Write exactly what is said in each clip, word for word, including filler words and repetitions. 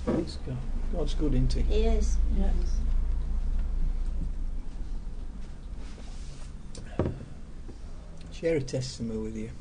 Praise God. God's good, isn't He? He is. Yes. Share a testimony with you.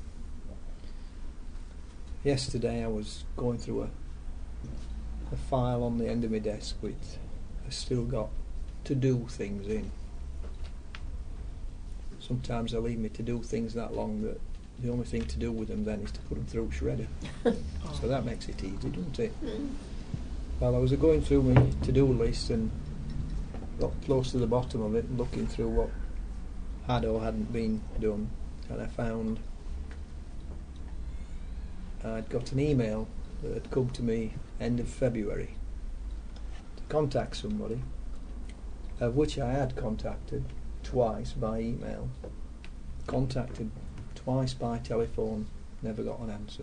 Yesterday I was going through a, a file on the end of my desk which I've still got to do things in. Sometimes they leave me to do things that long that the only thing to do with them then is to put them through shredder. So that makes it easy, doesn't it? Mm. Well, I was going through my to-do list and got close to the bottom of it and looking through what had or hadn't been done, and I found I'd got an email that had come to me end of February to contact somebody, of which I had contacted twice by email, contacted twice by telephone, never got an answer.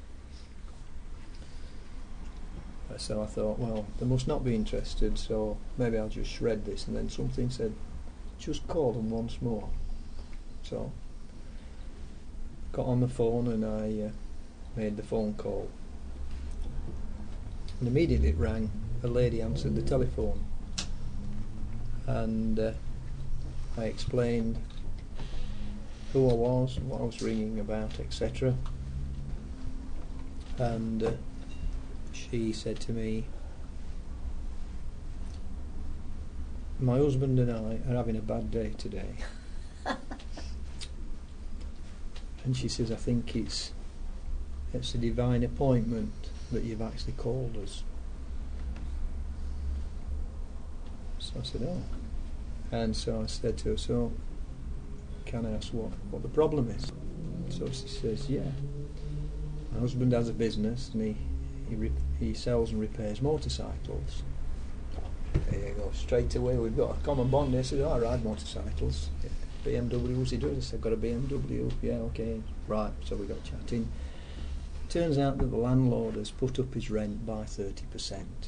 So I thought, well, they must not be interested, so maybe I'll just shred this. And then something said, just call them once more. So got on the phone and I uh, made the phone call. And immediately it rang. A lady answered the telephone. And uh, I explained who I was, what I was ringing about, et cetera. And uh, she said to me, my husband and I are having a bad day today. And she says, I think it's it's a divine appointment that you've actually called us. So I said, oh. And so I said to her, so can I ask what, what the problem is? So she says, yeah. My husband has a business and he He, re- he sells and repairs motorcycles. There you go, straight away we've got a common bond. They said, oh, I ride motorcycles. Yeah. B M Ws he does. I said, I've got a B M W. Yeah, okay, right. So we got chatting. Turns out that the landlord has put up his rent by thirty percent.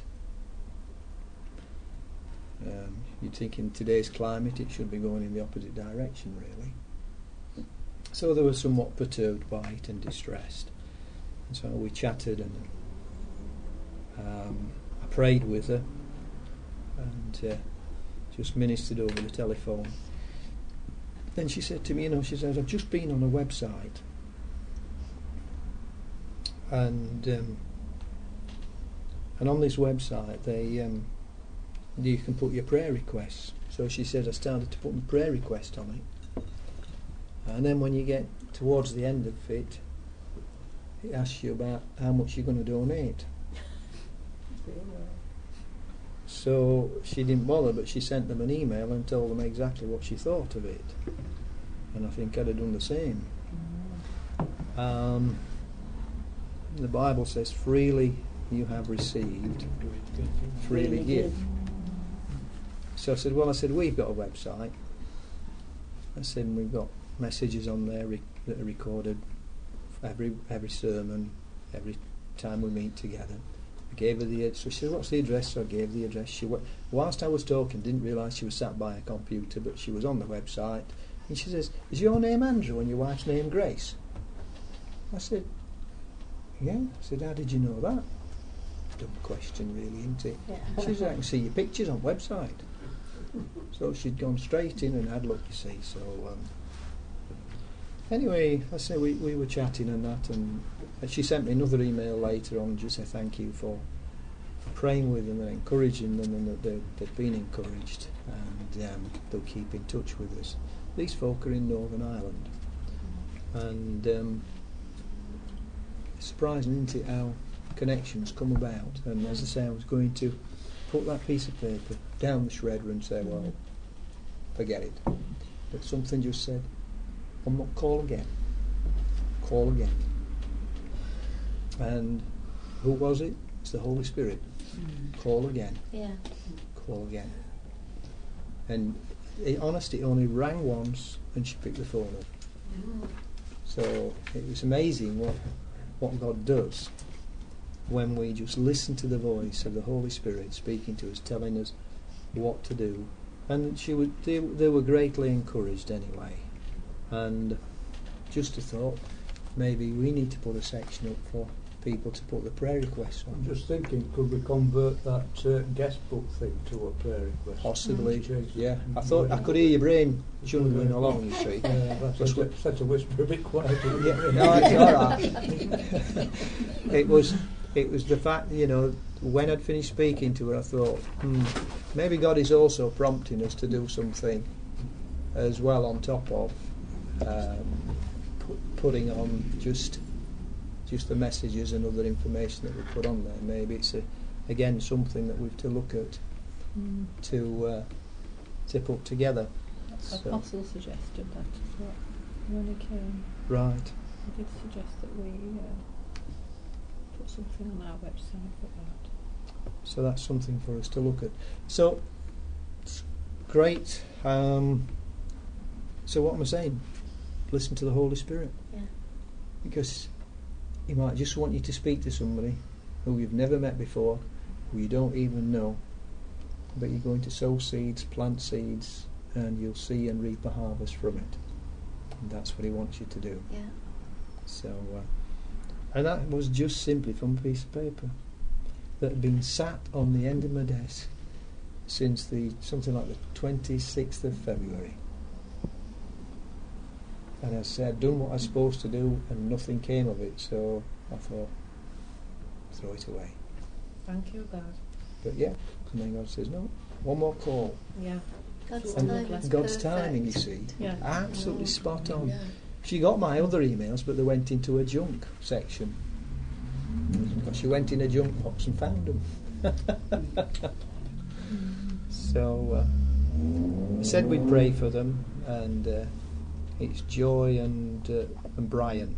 Um, you'd think in today's climate it should be going in the opposite direction, really. So they were somewhat perturbed by it and distressed. And so we chatted and Um, I prayed with her and uh, just ministered over the telephone. Then she said to me, you know, she says, I've just been on a website and um, and on this website they um, you can put your prayer requests. So she said I started to put my prayer request on it, and then when you get towards the end of it, it asks you about how much you're going to donate. So she didn't bother, but she sent them an email and told them exactly what she thought of it. And I think I'd have done the same. Um, the Bible says, freely you have received, freely give. So I said, well, I said, we've got a website. I said, and we've got messages on there re- that are recorded every every sermon, every time we meet together. I gave her the, so she said, what's the address? So I gave the address. She went, whilst I was talking, didn't realise she was sat by a computer, but she was on the website. And she says, is your name Andrew and your wife's name Grace? I said, yeah. I said, how did you know that? Dumb question, really, isn't it? Yeah. She said, I can see your pictures on website. So she'd gone straight in and had a look, you see. So um, anyway, I say we, we were chatting and that, and she sent me another email later on just say thank you for, for praying with them and encouraging them, and that they, they've been encouraged, and um, they'll keep in touch with us. These folk are in Northern Ireland, and um, it's surprising, isn't it, how connections come about. And as I say, I was going to put that piece of paper down the shredder and say, well, forget it. But something just said, I'm not call again. Call again. And who was it? It's the Holy Spirit. Mm. Call again. Yeah. Call again. And in honesty, it only rang once and she picked the phone up. Mm. So it was amazing what what God does when we just listen to the voice of the Holy Spirit speaking to us, telling us what to do. And she would, they, they were greatly encouraged anyway. And just a thought, maybe we need to put a section up for people to put the prayer requests I'm on. just thinking, could we convert that uh, guest book thing to a prayer request? Possibly, Change it. yeah. I thought I could hear your brain jungling along, you see. Yeah, that's Plus a, set a whisper a bit quieter. Yeah, no, it's all right. It was, it was the fact, you know, when I'd finished speaking to her, I thought, hmm, maybe God is also prompting us to do something as well on top of um, pu- putting on just just the messages and other information that we put on there. Maybe it's a, again something that we've to look at Mm. to uh, to put together. So, Apostle suggested that as well when he came. right. He did suggest that we uh, put something on our website for that. So that's something for us to look at. So, it's great. Um, so what am I saying? Listen to the Holy Spirit. Yeah. Because He might just want you to speak to somebody who you've never met before, who you don't even know, but you're going to sow seeds, plant seeds, and you'll see and reap a harvest from it. And that's what He wants you to do. Yeah. So, uh, and that was just simply from a piece of paper that had been sat on the end of my desk since the something like the twenty-sixth of February. And I said, I'd done what I was supposed to do, and nothing came of it. So I thought, throw it away. Thank you, God. But yeah, and then God says, no, one more call. Yeah. God's And timing is God's perfect. timing, you see, Yeah. absolutely spot on. Yeah. She got my other emails, but they went into a junk section. Because she went in a junk box and found them. So uh, I said we'd pray for them, and uh, it's Joy and uh, and Brian.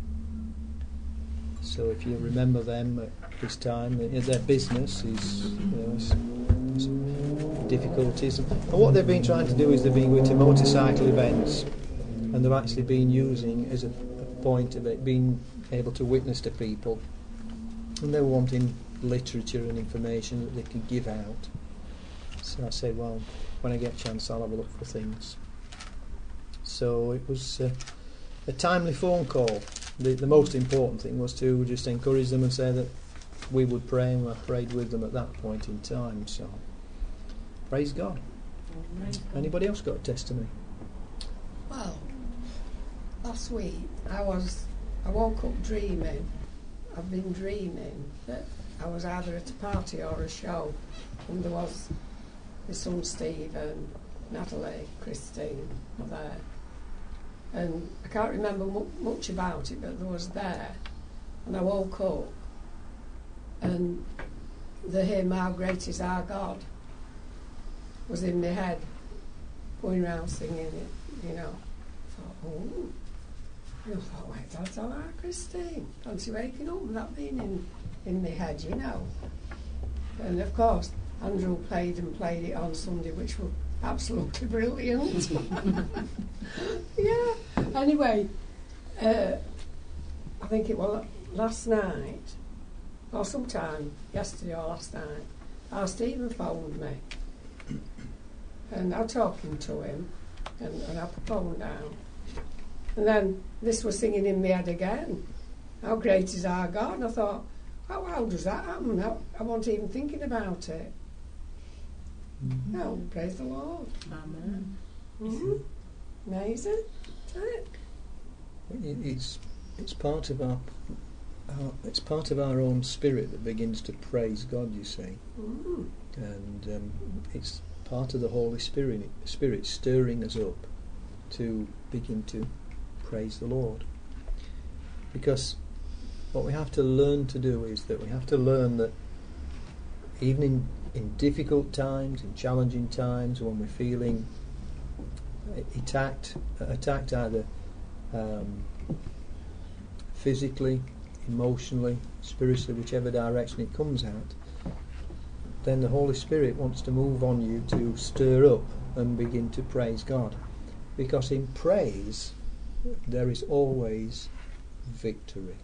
So if you remember them at this time, uh, their business is, you know, it's, it's difficulties. And what they've been trying to do is they've been going to motorcycle events, and they've actually been using as a, a point of it, being able to witness to people, and they're wanting literature and information that they could give out. So I said, well, when I get a chance, I'll have a look for things. So it was uh, a timely phone call. The, the most important thing was to just encourage them and say that we would pray, and I prayed with them at that point in time. So praise God. Praise God. Anybody else got a testimony? Well, last week I was, I woke up dreaming. I've been dreaming that I was either at a party or a show, and there was my son Stephen, Natalie, Christine were there. And I can't remember mu- much about it, but they was there. And I woke up, and the hymn, How Great Is Our God, was in my head, going round singing it, you know. I thought, oh. And I thought, wait, that's all right, Christine. Fancy waking up with that being in, in my head, you know. And of course, Andrew played and played it on Sunday, which was absolutely brilliant. Yeah. Anyway, uh, I think it was last night, or sometime yesterday or last night, our Stephen phoned me. And I was talking to him, and, and I put the phone down. And then this was singing in my head again. How great is our God? And I thought, how, how does that happen? I, I wasn't even thinking about it. Mm-hmm. No, praise the Lord. Amen. Mm-hmm. Amazing. Isn't it? It, it's it's part of our, our it's part of our own spirit that begins to praise God. You see, Mm. and um, it's part of the Holy Spirit, Spirit stirring us up to begin to praise the Lord. Because what we have to learn to do is that we have to learn that even in, in difficult times, in challenging times, when we're feeling attacked, attacked either um, physically, emotionally, spiritually, whichever direction it comes out, then the Holy Spirit wants to move on you to stir up and begin to praise God. Because in praise, there is always victory.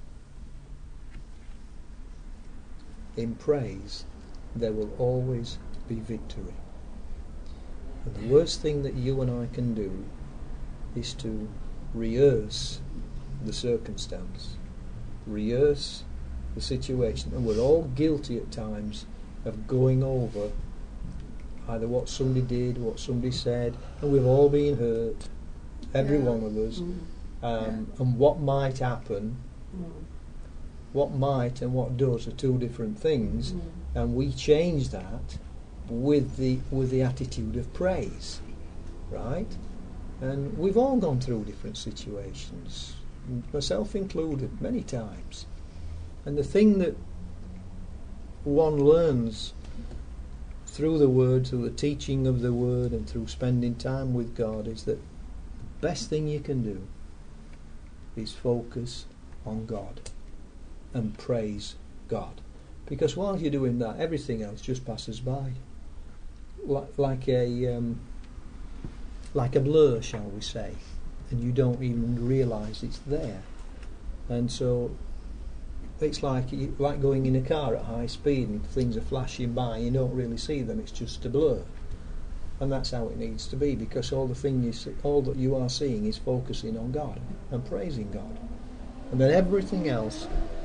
In praise, there will always be victory. And the worst thing that you and I can do is to rehearse the circumstance, rehearse the situation, and we're all guilty at times of going over either what somebody did, what somebody said, and we've all been hurt, every Yeah. one of us, Mm. um, and what might happen, Mm. what might and what does are two different things, Mm. and we change that with the with the attitude of praise, right? And we've all gone through different situations, myself included, many times. And the thing that one learns through the Word, through the teaching of the Word, and through spending time with God is that the best thing you can do is focus on God and praise God. Because while you're doing that, everything else just passes by. Like, like a um, like a blur, shall we say, and you don't even realise it's there. And so it's like you, like going in a car at high speed and things are flashing by, you don't really see them, it's just a blur. And that's how it needs to be, because all the thing you see, all that you are seeing is focusing on God and praising God. And then everything else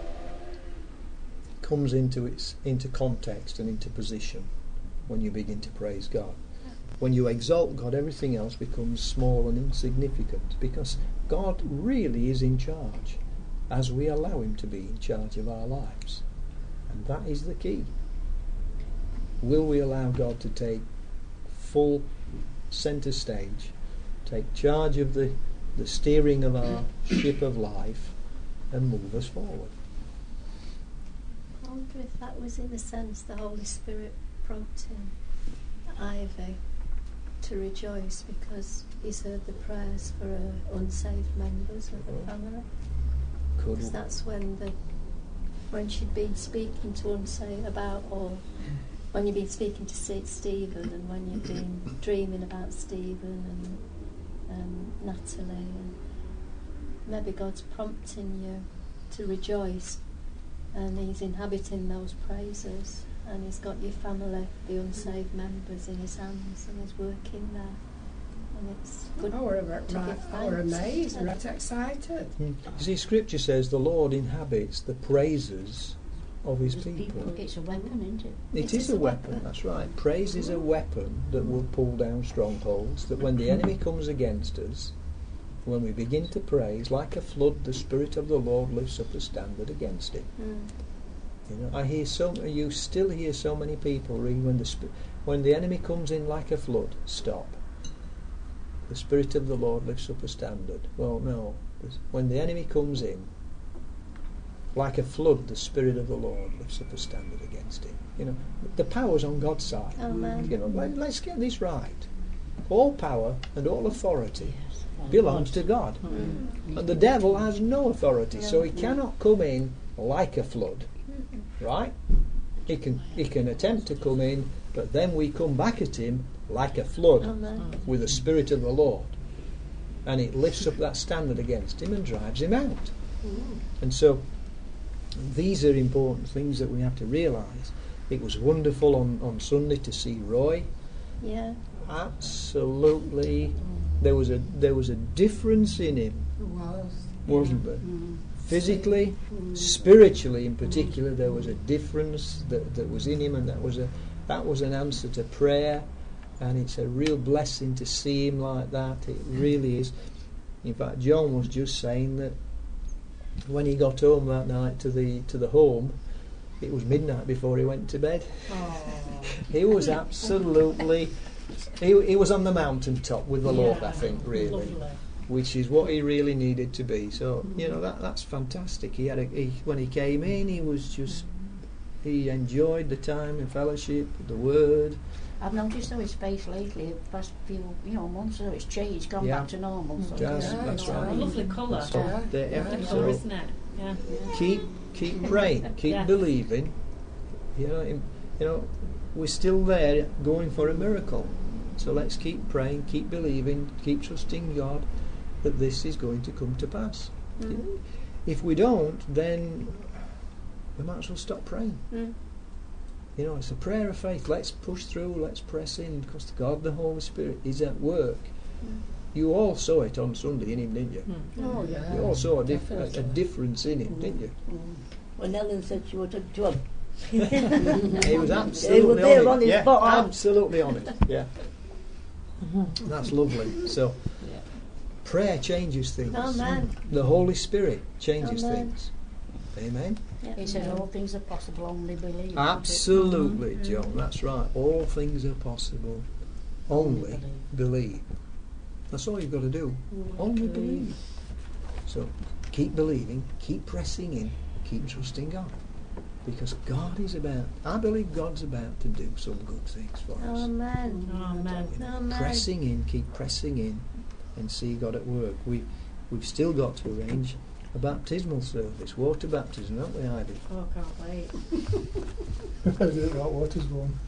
comes into its into context and into position when you begin to praise God. When you exalt God, everything else becomes small and insignificant, because God really is in charge as we allow him to be in charge of our lives. And that is the key. Will we allow God to take full centre stage, take charge of the, the steering of our ship of life, and move us forward? I wonder if that was in a sense the Holy Spirit prompting Ivy to rejoice because he's heard the prayers for uh, unsaved members of the family. Could Because that's when the when she'd been speaking to unsaved about, or when you've been speaking to Stephen, and when you've been dreaming about Stephen and um, Natalie, and maybe God's prompting you to rejoice, and he's inhabiting those praises, and he's got your family, the unsaved members, in his hands, and he's working there. And it's good I were, to right, give I were thanks. amazed, right excited. You see, Scripture says the Lord inhabits the praises of his people. It's a weapon, isn't it? It is a weapon, that's right. Praise is a weapon that will pull down strongholds, that when the enemy comes against us, when we begin to praise, like a flood, the Spirit of the Lord lifts up a standard against it. Mm. You know, I hear so you still hear so many people read when the sp- when the enemy comes in like a flood, stop. The Spirit of the Lord lifts up a standard. Well, no. When the enemy comes in like a flood, the Spirit of the Lord lifts up a standard against him. You know, the power's on God's side. Amen. You know, let, let's get this right. All power and all authority belongs to God. Mm. And the devil has no authority, so he No. cannot come in like a flood. Right? He can he can attempt to come in, but then we come back at him like a flood Amen. with the Spirit of the Lord. And it lifts up that standard against him and drives him out. Mm. And so these are important things that we have to realise. It was wonderful on, on Sunday to see Roy. Yeah. Absolutely, there was a there was a difference in him, It was. wasn't there? Mm. Physically, Mm. spiritually in particular, there was a difference that, that was in him, and that was a that was an answer to prayer, and it's a real blessing to see him like that. It really is. In fact, John was just saying that when he got home that night to the to the home, it was midnight before he went to bed. Oh. He was absolutely he, he was on the mountaintop with the Lord, I think, really, Lovely. which is what he really needed to be. So you know that that's fantastic. He had a, he, when he came in, he was just he enjoyed the time in fellowship, the Word. I've noticed though his face lately, the past few you know months, so it's changed, it's gone Yeah. back to normal. So It does, Yeah, that's it's right. a lovely colour. So Yeah, there- yeah, The yeah. colour, so isn't it? Yeah. keep keep praying, keep Yes. believing. You know, in, you know, we're still there going for a miracle. So let's keep praying, keep believing, keep trusting God that this is going to come to pass. Mm. If we don't, then we might as well stop praying. Mm. You know, it's a prayer of faith. Let's push through, let's press in, because God the Holy Spirit is at work. Mm. You all saw it on Sunday in him, didn't you? Mm. Oh, yeah. You all saw a, dif- a, a Definitely. difference in him, didn't you? Mm. when Ellen said she wanted to him. He was He absolutely was there on on it. his Yeah, spot. absolutely on it. Yeah, that's lovely. So, Yeah. prayer changes things. Amen. The Holy Spirit changes Amen. things. Amen. Yep. He said all things are possible, only believe. isn't it? Absolutely, Mhm. John. That's right. All things are possible. Only believe. That's all you've got to do. Only believe. So keep believing, keep pressing in, keep trusting God. Because God is about, I believe God's about to do some good things for us. Amen. Amen. You know, Amen. pressing in, keep pressing in, and see God at work. We, we've still got to arrange a baptismal service, water baptism, haven't we, Ivy? Oh, I can't wait. That water's warm.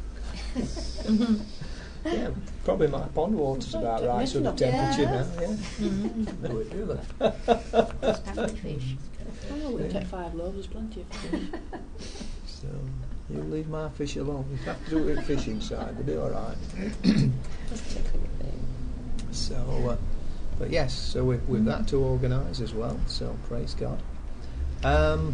Yeah, probably my pond water's about right sort of temperature now. Yeah, Mm-hmm. no, we do that. Just happy fish. Oh, we'll take five loaves, there's plenty of food. So you leave my fish alone. You have to do it with fish inside. They'll be all right. So, uh, but yes, so we've, we've that to organise as well. So praise God. Um,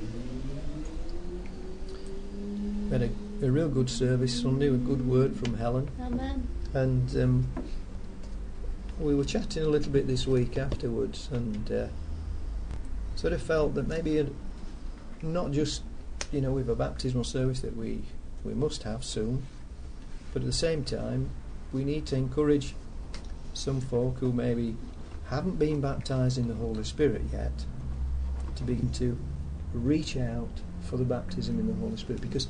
we had a, a real good service Sunday, a good word from Helen, Amen. and um, we were chatting a little bit this week afterwards, and uh, sort of felt that maybe it, not just, you know, we've a baptismal service that we we must have soon, but at the same time we need to encourage some folk who maybe haven't been baptised in the Holy Spirit yet to begin to reach out for the baptism in the Holy Spirit, because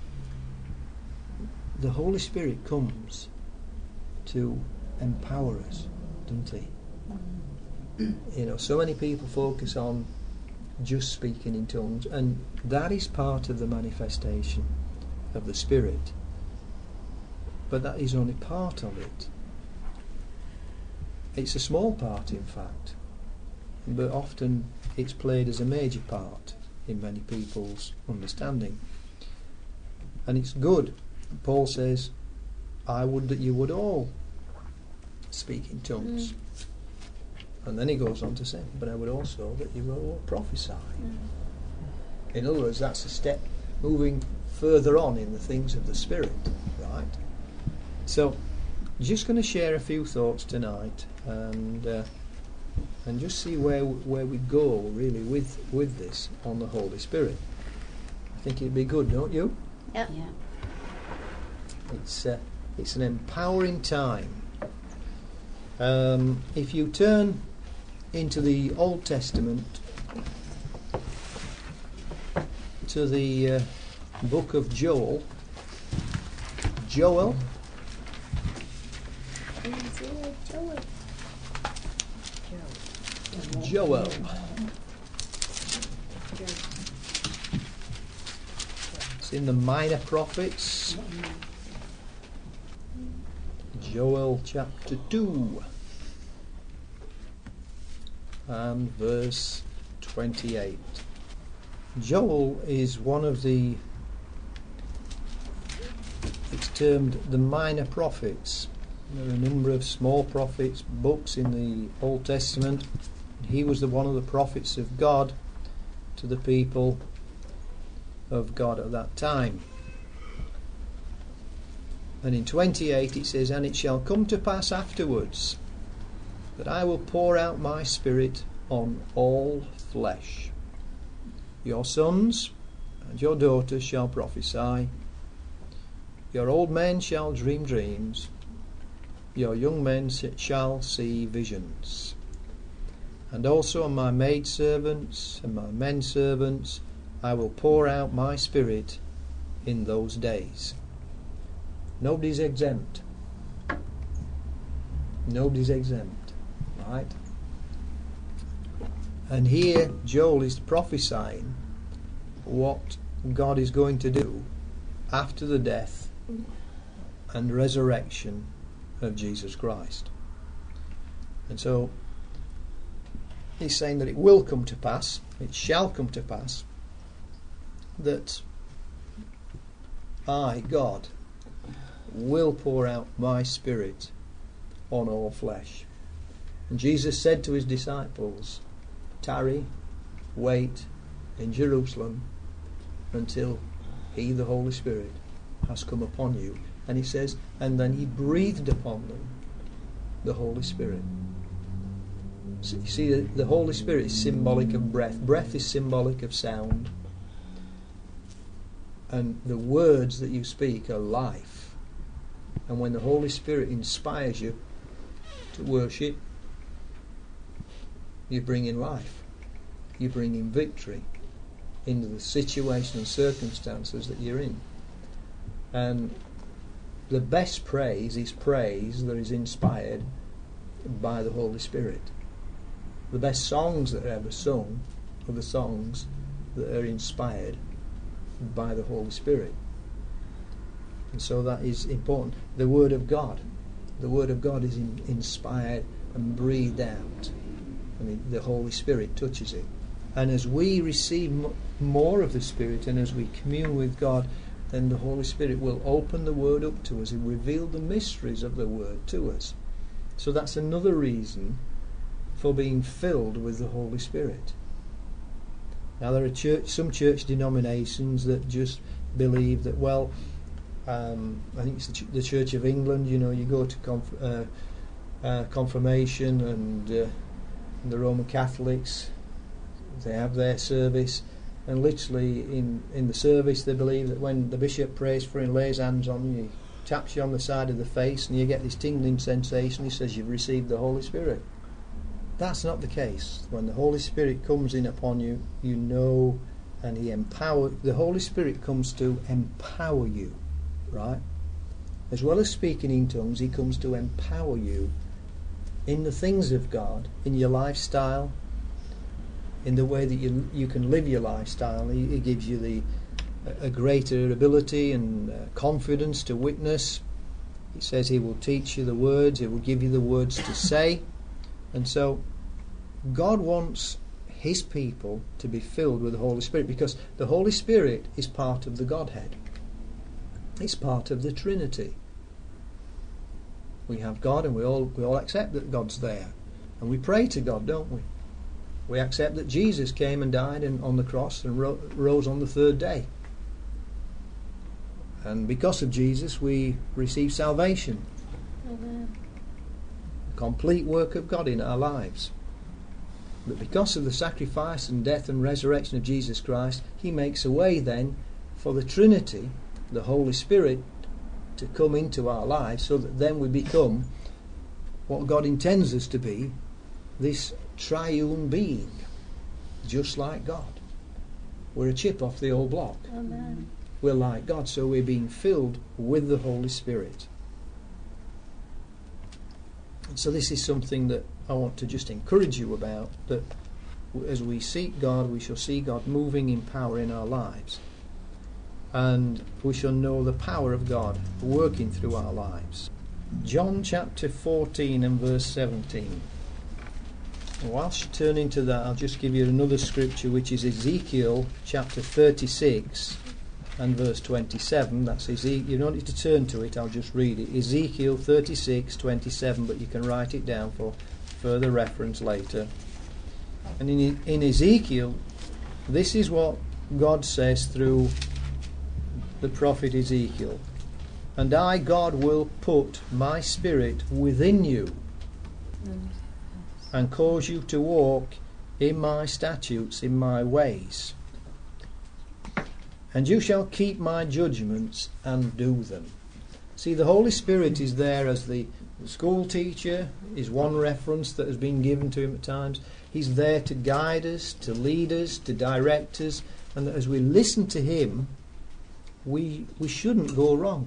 the Holy Spirit comes to empower us, doesn't he? You know, so many people focus on just speaking in tongues, and that is part of the manifestation of the Spirit, but that is only part of it. It's a small part, in fact, but often it's played as a major part in many people's understanding, and it's good. Paul says, I would that you would all speak in tongues. Mm. And then he goes on to say, but I would also that you will all prophesy. Mm. In other words, that's a step moving further on in the things of the Spirit, right? So, just going to share a few thoughts tonight, and uh, and just see where where we go really with with this on the Holy Spirit. I think it'd be good, don't you? Yep. Yeah. It's uh, it's an empowering time. Um, if you turn into the Old Testament, to the uh, book of Joel, Joel, Joel. It's in the Minor Prophets. Joel chapter two and verse twenty-eight. Joel is one of the, it's termed the Minor Prophets. There are a number of small prophets, books in the Old Testament. He was the one of the prophets of God to the people of God at that time. And in twenty-eight it says, and it shall come to pass afterwards that I will pour out my Spirit on all flesh. Your sons and your daughters shall prophesy. Your old men shall dream dreams. Your young men shall see visions. And also on my maidservants and my menservants I will pour out my Spirit in those days. Nobody's exempt. Nobody's exempt, right? And here Joel is prophesying what God is going to do after the death and resurrection of Jesus Christ. And so he's saying that it will come to pass, it shall come to pass, that I, God, will pour out my Spirit on all flesh. And Jesus said to his disciples, tarry, wait in Jerusalem until He, the Holy Spirit, has come upon you. And He says, and then He breathed upon them the Holy Spirit. So you see, the, the Holy Spirit is symbolic of breath. Breath is symbolic of sound. And the words that you speak are life. And when the Holy Spirit inspires you to worship, you bring in life. You bring in victory into the situation and circumstances that you're in. And the best praise is praise that is inspired by the Holy Spirit. The best songs that are ever sung are the songs that are inspired by the Holy Spirit. And so that is important. The Word of God. The Word of God is in, inspired and breathed out. I mean, the Holy Spirit touches it. And as we receive m- more of the Spirit and as we commune with God, then the Holy Spirit will open the Word up to us and reveal the mysteries of the Word to us. So that's another reason for being filled with the Holy Spirit. Now there are church, some church denominations that just believe that, well, um, I think it's the, ch- the Church of England, you know, you go to conf- uh, uh, confirmation and uh, the Roman Catholics, they have their service, and literally in, in the service they believe that when the bishop prays for you and lays hands on you, he taps you on the side of the face and you get this tingling sensation. He says you've received the Holy Spirit. That's not the case. When the Holy Spirit comes in upon you, you know, and He empower. The Holy Spirit comes to empower you, right? As well as speaking in tongues, He comes to empower you in the things of God, in your lifestyle, in the way that you you can live your lifestyle. He, he gives you the a greater ability and uh, confidence to witness. He says He will teach you the words. He will give you the words to say. And so God wants His people to be filled with the Holy Spirit, because the Holy Spirit is part of the Godhead. It's part of the Trinity. We have God, and we all we all accept that God's there. And we pray to God, don't we? We accept that Jesus came and died and on the cross and ro- rose on the third day. And because of Jesus, we receive salvation. Amen. The complete work of God in our lives. But because of the sacrifice and death and resurrection of Jesus Christ, He makes a way then for the Trinity, the Holy Spirit, to come into our lives, so that then we become what God intends us to be, this triune being, just like God. We're a chip off the old block. Amen. We're like God, so we're being filled with the Holy Spirit. And so this is something that I want to just encourage you about, that as we seek God, we shall see God moving in power in our lives. And we shall know the power of God working through our lives. John chapter fourteen and verse seventeen. And whilst you turn into that, I'll just give you another scripture, which is Ezekiel chapter thirty-six and verse twenty-seven. That's Ezekiel. You don't need to turn to it, I'll just read it. Ezekiel thirty-six, twenty-seven, but you can write it down for further reference later. And in, in Ezekiel, this is what God says through the prophet Ezekiel. And I, God, will put my spirit within you and cause you to walk in my statutes, in my ways. And you shall keep my judgments and do them. See, the Holy Spirit is there as the school teacher, is one reference that has been given to Him at times. He's there to guide us, to lead us, to direct us, and that as we listen to Him, we we shouldn't go wrong.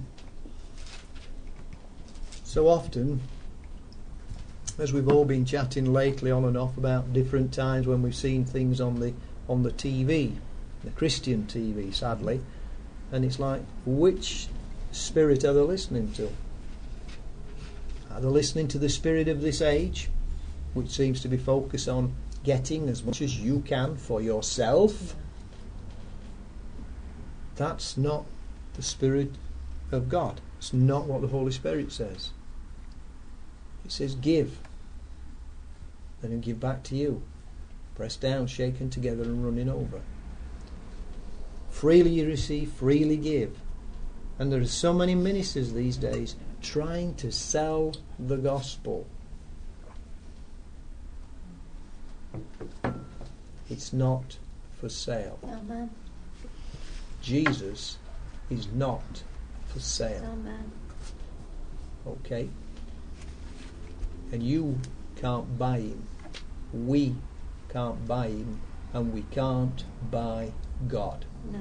So often, as we've all been chatting lately on and off about different times when we've seen things on the on the T V, the Christian T V, sadly, and it's like, which spirit are they listening to? Are they listening to the spirit of this age, which seems to be focused on getting as much as you can for yourself? That's not the Spirit of God. It's not what the Holy Spirit says. It says give. Then He'll give back to you. Pressed down, shaken together and running over. Freely you receive, freely give. And there are so many ministers these days trying to sell the gospel. It's not for sale. Amen. Jesus is not for sale. Amen. Okay? And you can't buy him. We can't buy him. And we can't buy God. No.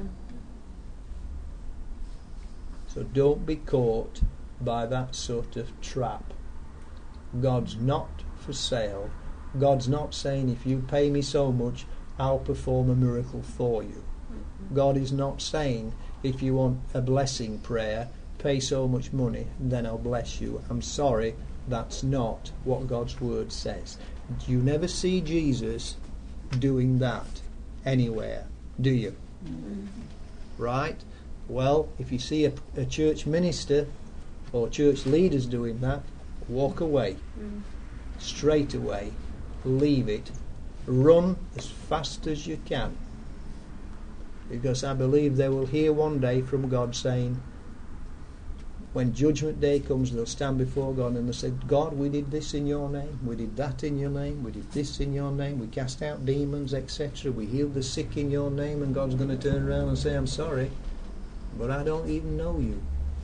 So don't be caught by that sort of trap. God's not for sale. God's not saying, if you pay me so much, I'll perform a miracle for you. Mm-hmm. God is not saying, if you want a blessing prayer, pay so much money, then I'll bless you. I'm sorry, that's not what God's word says. You never see Jesus doing that anywhere, do you? Mm-hmm. Right? Well, if you see a, a church minister or church leaders doing that, walk away. Mm. Straight away. Leave it. Run as fast as you can. Because I believe they will hear one day from God saying, when judgment day comes, they'll stand before God and they'll say, God, we did this in your name, we did that in your name, we did this in your name, we cast out demons, et cetera. We healed the sick in your name, and God's going to turn around and say, I'm sorry, but I don't even know you.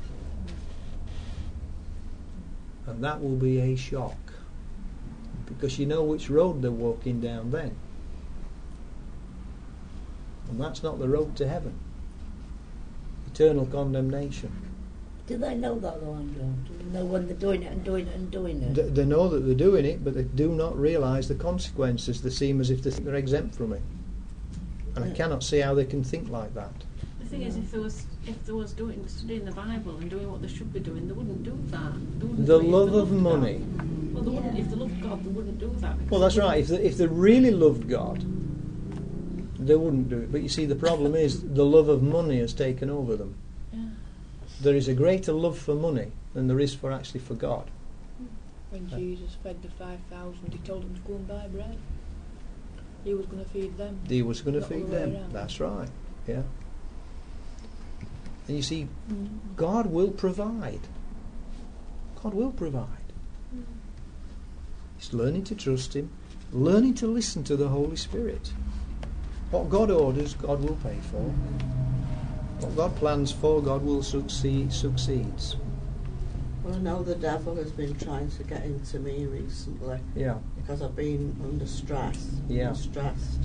And that will be a shock. Because you know which road they're walking down then. And that's not the road to heaven. Eternal condemnation. Do they know that though, Andrew? Do they know when they're doing it and doing it and doing it? D- they know that they're doing it, but they do not realise the consequences. They seem as if they think they're exempt from it. And I cannot see how they can think like that. The thing is, if there was if there was doing studying the Bible and doing what they should be doing, they wouldn't do that. They wouldn't The do it if love they of loved money. God. Well, they wouldn't, if they loved God, they wouldn't do that. because Well, that's they right. If wouldn't- they, if they really loved God, they wouldn't do it. But you see, the problem is the love of money has taken over them. Yeah. There is a greater love for money than there is for actually for God. When Jesus fed the five thousand, he told them to go and buy bread. He was going to feed them. He was going to Not feed the way them. around. That's right. Yeah. And you see, Mm. God will provide. God will provide. It's learning to trust Him, learning to listen to the Holy Spirit. What God orders, God will pay for. What God plans for, God will succeed, succeeds. Well, I know the devil has been trying to get into me recently Yeah. because I've been under stress Yeah. and stressed.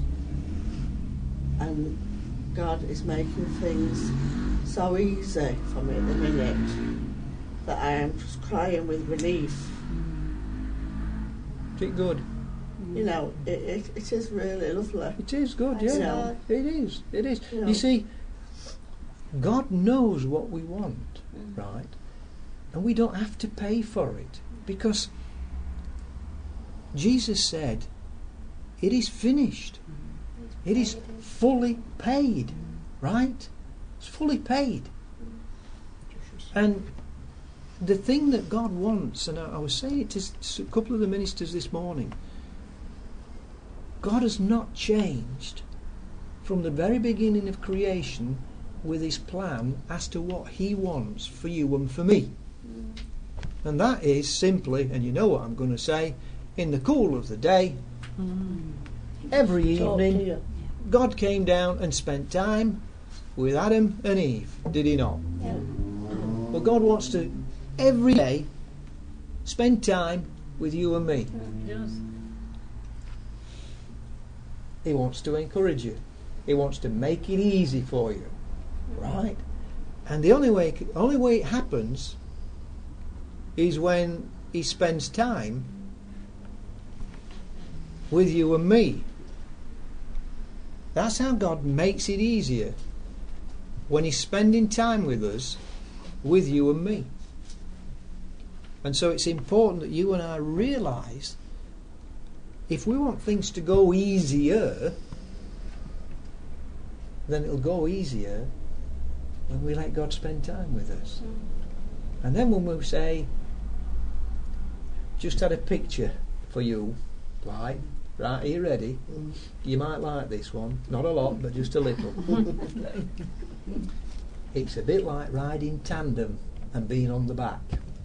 And God is making things so easy for me at the minute that I am just crying with relief. Is it good? You know, it, it, it is really lovely. It is good, Praise yeah. God. It is. It is. You know. You see, God knows what we want, Mm. right? And we don't have to pay for it. Because Jesus said, it is finished. It is fully paid, right? It's fully paid. And the thing that God wants, and I, I was saying it to s- a couple of the ministers this morning, God has not changed from the very beginning of creation with His plan as to what He wants for you and for me. And that is simply, and you know what I'm going to say, in the cool of the day, every Talk to evening, you. God came down and spent time with Adam and Eve, did He not? Yeah. Well, God wants to, every day, spend time with you and me. Yes. He wants to encourage you. He wants to make it easy for you. Right? And the only way, only way it happens is when He spends time with you and me. That's how God makes it easier. When He's spending time with us, with you and me. And so it's important that you and I realise, if we want things to go easier, then it'll go easier when we let God spend time with us. And then when we say, just had a picture for you, right? Right, are you ready? Mm. You might like this one. Not a lot, but just a little. It's a bit like riding tandem and being on the back.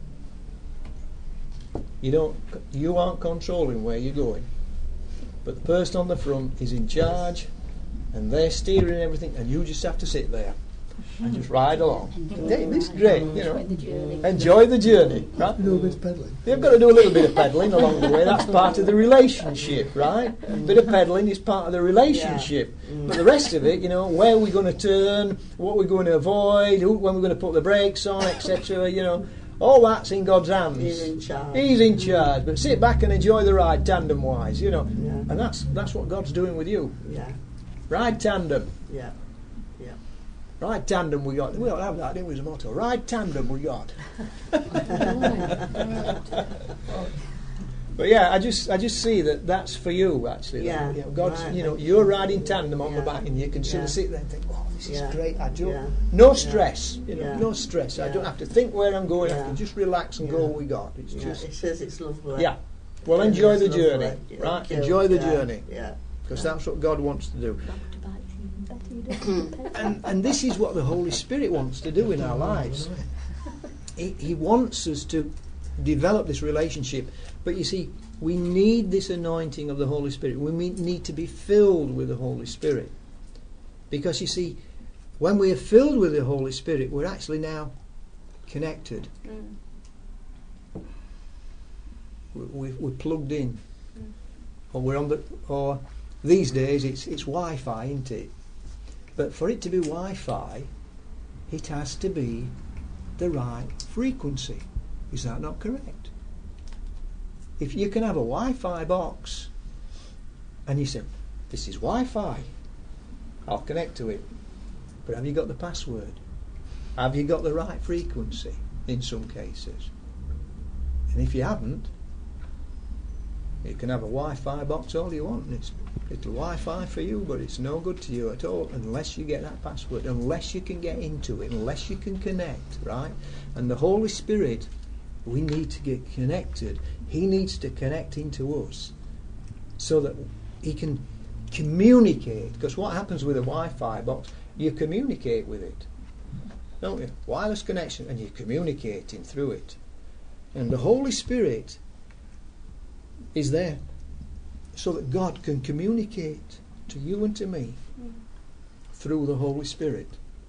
You don't, you aren't controlling where you're going, but the person on the front is in charge, and they're steering everything, and you just have to sit there and just ride along. Hey, this is great, you know. Enjoy the journey. Enjoy the journey, right? A little bit of peddling. You've got to do a little bit of peddling along the way. That's part of the relationship, right? A bit of peddling is part of the relationship. But the rest of it, you know, where we're going to turn, what we're going to avoid, who, when we're going to put the brakes on, et cetera, you know, all that's in God's hands. He's in charge. He's in charge. But sit back and enjoy the ride, tandem-wise, you know. Yeah. And that's that's what God's doing with you. Yeah, Ride tandem. yeah, yeah. Ride tandem we got. We don't have that, didn't we, as a motto? Ride tandem we got. But yeah, I just I just see that that's for you actually. Yeah, That, you know, God's, right. you know, you're riding tandem on Yeah. the back, and you can sort Yeah. of sit there and think, "Oh, this Yeah. is great." I don't, Yeah. no stress, you know, Yeah. no stress. I Yeah. don't have to think where I'm going. I Yeah. can just relax and go Yeah. what we got. It's Yeah, just it says it's lovely. yeah. Well, It enjoy is the lovely. journey, Yeah, right? yeah, Enjoy the yeah, journey, Yeah. because that's what God wants to do. And And and this is what the Holy Spirit wants to do in our lives. He, he wants us to develop this relationship. But you see, we need this anointing of the Holy Spirit. We me- need to be filled with the Holy Spirit. Because you see, when we are filled with the Holy Spirit, we're actually now connected. We, we, we're plugged in. Or we're on the, or these days it's it's Wi-Fi, isn't it? But for it to be Wi-Fi, it has to be the right frequency. Is that not correct? If you can have a Wi-Fi box and you say, this is Wi-Fi, I'll connect to it. But have you got the password? Have you got the right frequency in some cases? And if you haven't, you can have a Wi-Fi box all you want, and it's little Wi-Fi for you, but it's no good to you at all unless you get that password, unless you can get into it, unless you can connect, right? And the Holy Spirit, we need to get connected. He needs to connect into us so that He can communicate. Because what happens with a Wi-Fi box, you communicate with it, don't you? Wireless connection, and you're communicating through it. And the Holy Spirit is there so that God can communicate to you and to me through the Holy Spirit.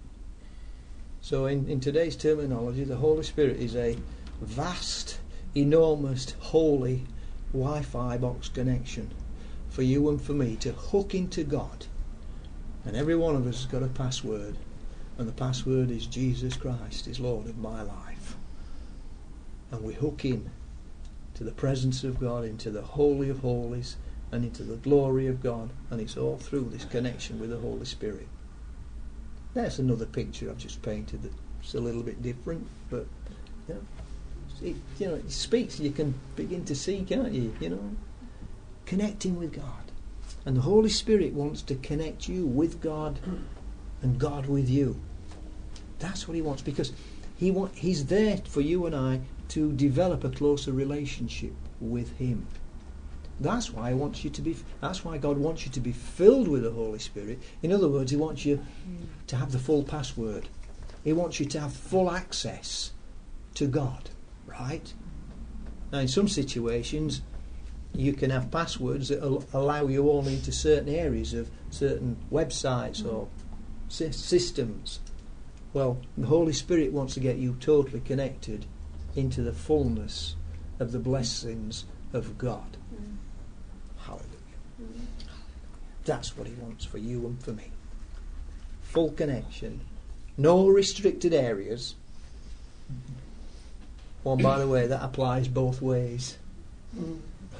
So in, in today's terminology, the Holy Spirit is a vast, enormous, holy Wi-Fi box connection for you and for me to hook into God. And every one of us has got a password, and the password is Jesus Christ is Lord of my life. And we hook in to the presence of God, into the Holy of Holies, and into the glory of God, and it's all through this connection with the Holy Spirit. That's another picture I've just painted that's a little bit different, but you know, it, you know, it speaks. You can begin to see, can't you? You know, connecting with God, and the Holy Spirit wants to connect you with God, and God with you. That's what He wants, because He want He's there for you and I to develop a closer relationship with Him. That's why He wants you to be. That's why God wants you to be filled with the Holy Spirit. In other words, He wants you to have the full password. He wants you to have full access to God. Right? Now, in some situations, you can have passwords that al- allow you only into certain areas of certain websites or sy- systems. Well, the Holy Spirit wants to get you totally connected into the fullness of the blessings of God. Mm. Hallelujah. Mm. That's what He wants for you and for me. Full connection. No restricted areas. Mm-hmm. Well, by the way, that applies both ways. Mm.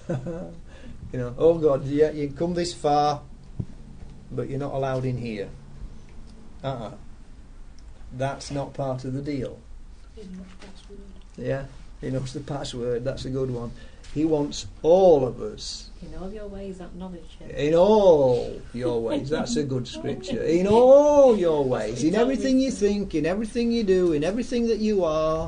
You know, oh God, yeah, you can come this far, but you're not allowed in here. Uh-uh. That's not part of the deal. Yeah, He knows the password. That's a good one. He wants all of us. In all your ways, acknowledge Him. In all your ways. That's a good scripture. In all your ways. In everything you think, in everything you do, in everything that you are,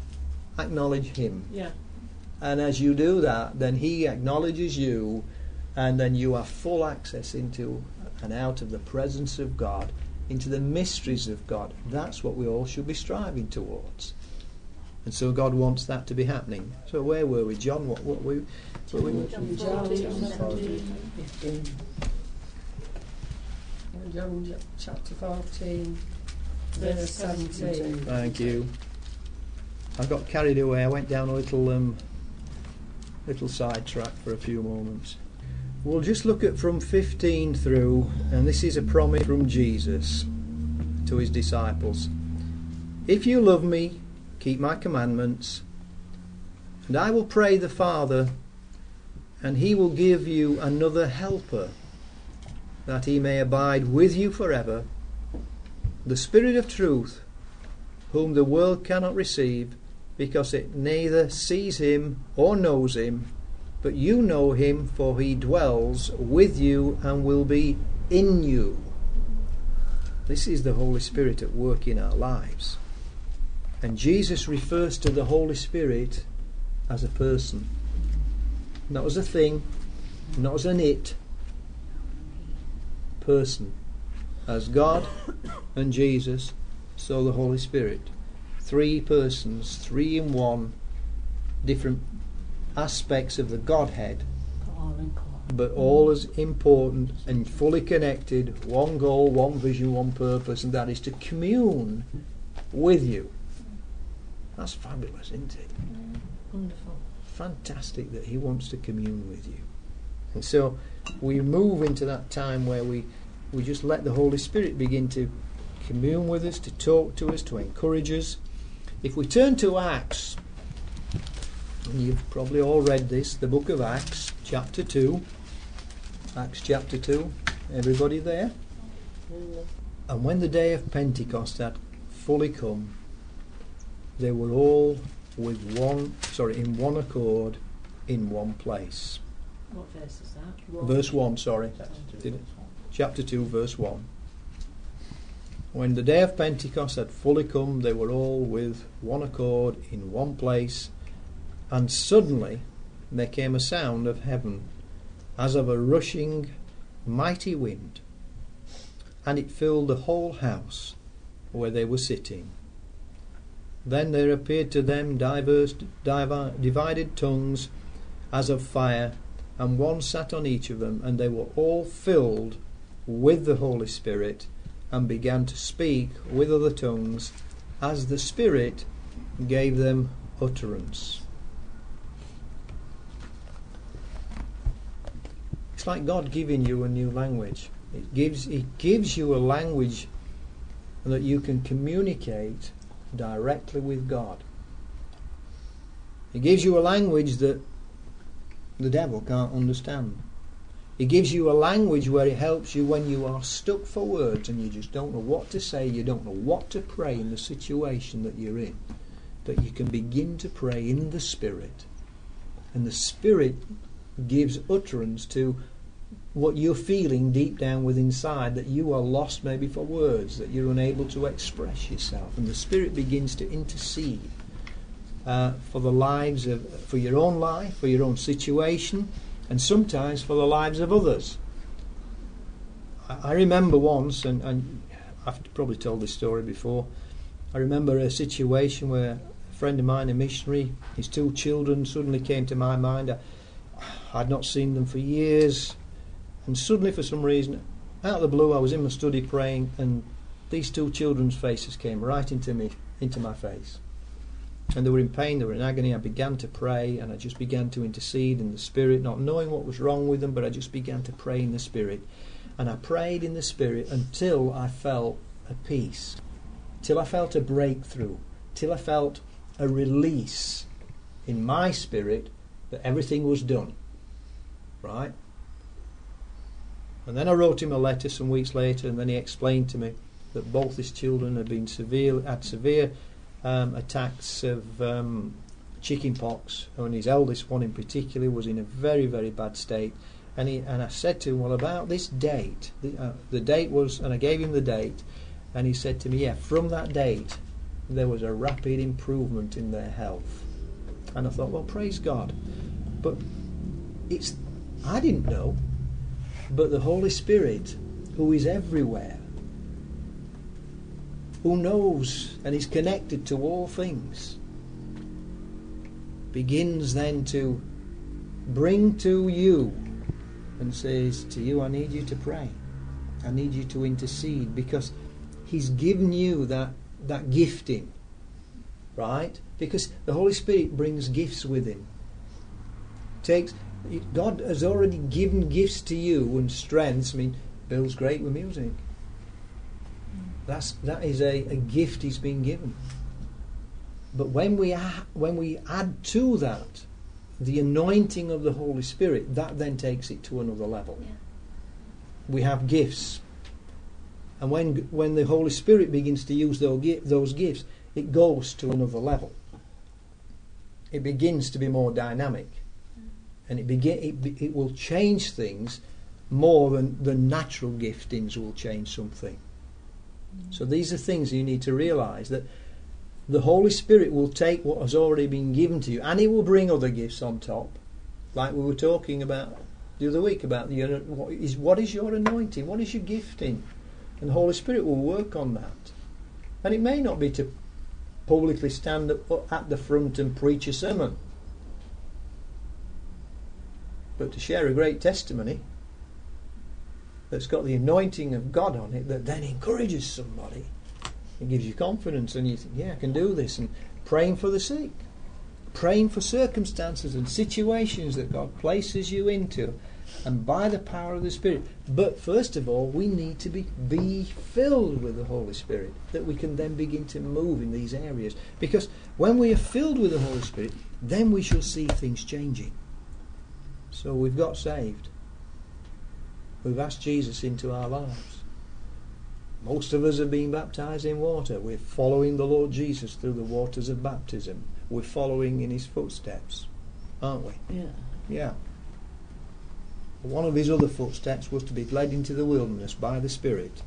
acknowledge Him. Yeah. And as you do that, then He acknowledges you and then you have full access into and out of the presence of God, into the mysteries of God. That's what we all should be striving towards. And so God wants that to be happening. So where were we, John? What, what we? What we John fourteen. fifteen. John chapter fourteen, verse seventeen. Thank you. I got carried away. I went down a little um, little sidetrack for a few moments. We'll just look at from fifteen through, and this is a promise from Jesus to his disciples. If you love me, keep my commandments, and I will pray the Father, and he will give you another helper, that he may abide with you forever, the Spirit of truth, whom the world cannot receive, because it neither sees him or knows him, but you know him, for he dwells with you and will be in you. This is the Holy Spirit at work in our lives. And Jesus refers to the Holy Spirit as a person. Not as a thing, not as an it. Person. As God and Jesus, so the Holy Spirit. Three persons, three in one, different aspects of the Godhead, but all as important and fully connected, one goal, one vision, one purpose, and that is to commune with you. That's fabulous, isn't it? Wonderful. Fantastic that he wants to commune with you. And so we move into that time where we, we just let the Holy Spirit begin to commune with us, to talk to us, to encourage us. If we turn to Acts, and you've probably all read this, the book of Acts, chapter two. Acts chapter two. Everybody there? And when the day of Pentecost had fully come, they were all with one, sorry, in one accord, in one place. What verse is that? One. Verse one, sorry. Did it? Chapter two, verse one. When the day of Pentecost had fully come, they were all with one accord, in one place. And suddenly there came a sound of heaven, as of a rushing mighty wind, and it filled the whole house where they were sitting. Then there appeared to them diverse, divi- divided tongues as of fire, and one sat on each of them, and they were all filled with the Holy Spirit, and began to speak with other tongues, as the Spirit gave them utterance. It's like God giving you a new language. It gives, it gives you a language that you can communicate directly with God. It gives you a language that the devil can't understand. It gives you a language where it helps you when you are stuck for words and you just don't know what to say, you don't know what to pray in the situation that you're in. That you can begin to pray in the Spirit. And the Spirit gives utterance to what you're feeling deep down within inside, that you are lost maybe for words, that you're unable to express yourself. And the Spirit begins to intercede uh, for the lives of, for your own life, for your own situation, and sometimes for the lives of others. I, I remember once, and, and I've probably told this story before, I remember a situation where a friend of mine, a missionary, his two children suddenly came to my mind. I, I'd not seen them for years, and suddenly for some reason, out of the blue, I was in my study praying, and these two children's faces came right into me, into my face. And they were in pain, they were in agony. I began to pray, and I just began to intercede in the Spirit, not knowing what was wrong with them, but I just began to pray in the Spirit. And I prayed in the Spirit until I felt a peace, till I felt a breakthrough, till I felt a release in my spirit that everything was done. Right? And then I wrote him a letter some weeks later, and then he explained to me that both his children had been severe, had severe um, attacks of um, chicken pox, and his eldest one in particular was in a very, very bad state. And he and I said to him, well, about this date, the, uh, the date was, and I gave him the date, and he said to me, yeah, from that date there was a rapid improvement in their health. And I thought, well, praise God. But it's I didn't know, but the Holy Spirit, who is everywhere, who knows and is connected to all things, begins then to bring to you and says to you, I need you to pray. I need you to intercede, because He's given you that, that gifting, right? Because the Holy Spirit brings gifts with Him. Takes God has already given gifts to you and strengths. I mean, Bill's great with music. That's that is a, a gift he's been given. But when we a- when we add to that the anointing of the Holy Spirit, that then takes it to another level. Yeah. We have gifts, and when when the Holy Spirit begins to use those gi- those gifts, it goes to another level. It begins to be more dynamic, and it begin it, be- it will change things more than the natural giftings will change something. So these are things you need to realise, that the Holy Spirit will take what has already been given to you, and He will bring other gifts on top, like we were talking about the other week about the what is what is your anointing, what is your gifting, and the Holy Spirit will work on that. And it may not be to publicly stand up at the front and preach a sermon, but to share a great testimony that's got the anointing of God on it, that then encourages somebody. It gives you confidence, and you think, yeah, I can do this. And praying for the sick, praying for circumstances and situations that God places you into, and by the power of the Spirit. But first of all, we need to be, be filled with the Holy Spirit, that we can then begin to move in these areas. Because when we are filled with the Holy Spirit, then we shall see things changing. So we've got saved. We've asked Jesus into our lives. Most of us have been baptised in water. We're following the Lord Jesus through the waters of baptism. We're following in His footsteps, aren't we? Yeah. Yeah. One of His other footsteps was to be led into the wilderness by the Spirit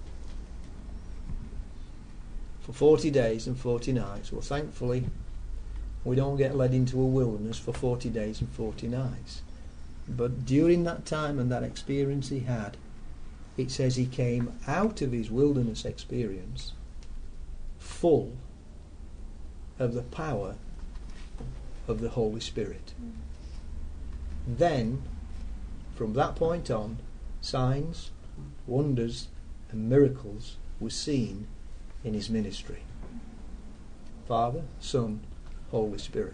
for forty days and forty nights. Well, thankfully, we don't get led into a wilderness for forty days and forty nights. But during that time and that experience he had, it says he came out of his wilderness experience full of the power of the Holy Spirit. Mm. Then, from that point on, signs, wonders and miracles were seen in his ministry. Father, Son, Holy Spirit.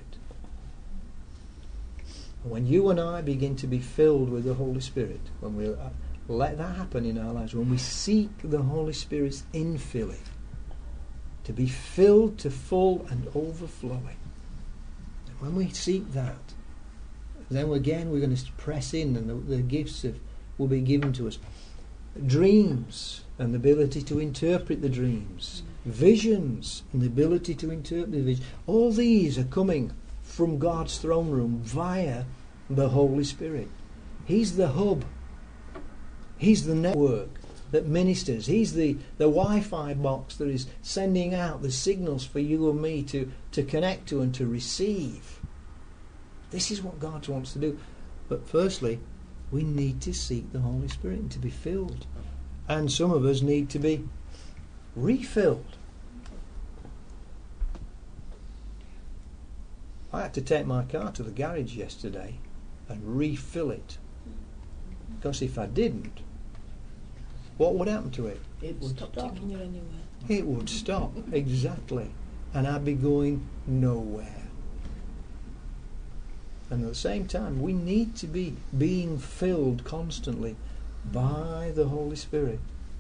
When you and I begin to be filled with the Holy Spirit, when we let that happen in our lives, when we seek the Holy Spirit's infilling, to be filled to full and overflowing, and when we seek that, then again we're going to press in, and the, the gifts of, will be given to us. Dreams and the ability to interpret the dreams, visions and the ability to interpret the visions. All these are coming from God's throne room via the Holy Spirit. He's the hub. He's the network that ministers. He's the, the Wi-Fi box that is sending out the signals for you and me to, to connect to and to receive. This is what God wants to do. But firstly, we need to seek the Holy Spirit and to be filled. And some of us need to be refilled. I had to take my car to the garage yesterday and refill it. Because if I didn't, what would happen to it? It would Stop stop. taking you anywhere. It would stop, exactly. And I'd be going nowhere. And at the same time, we need to be being filled constantly by the Holy Spirit.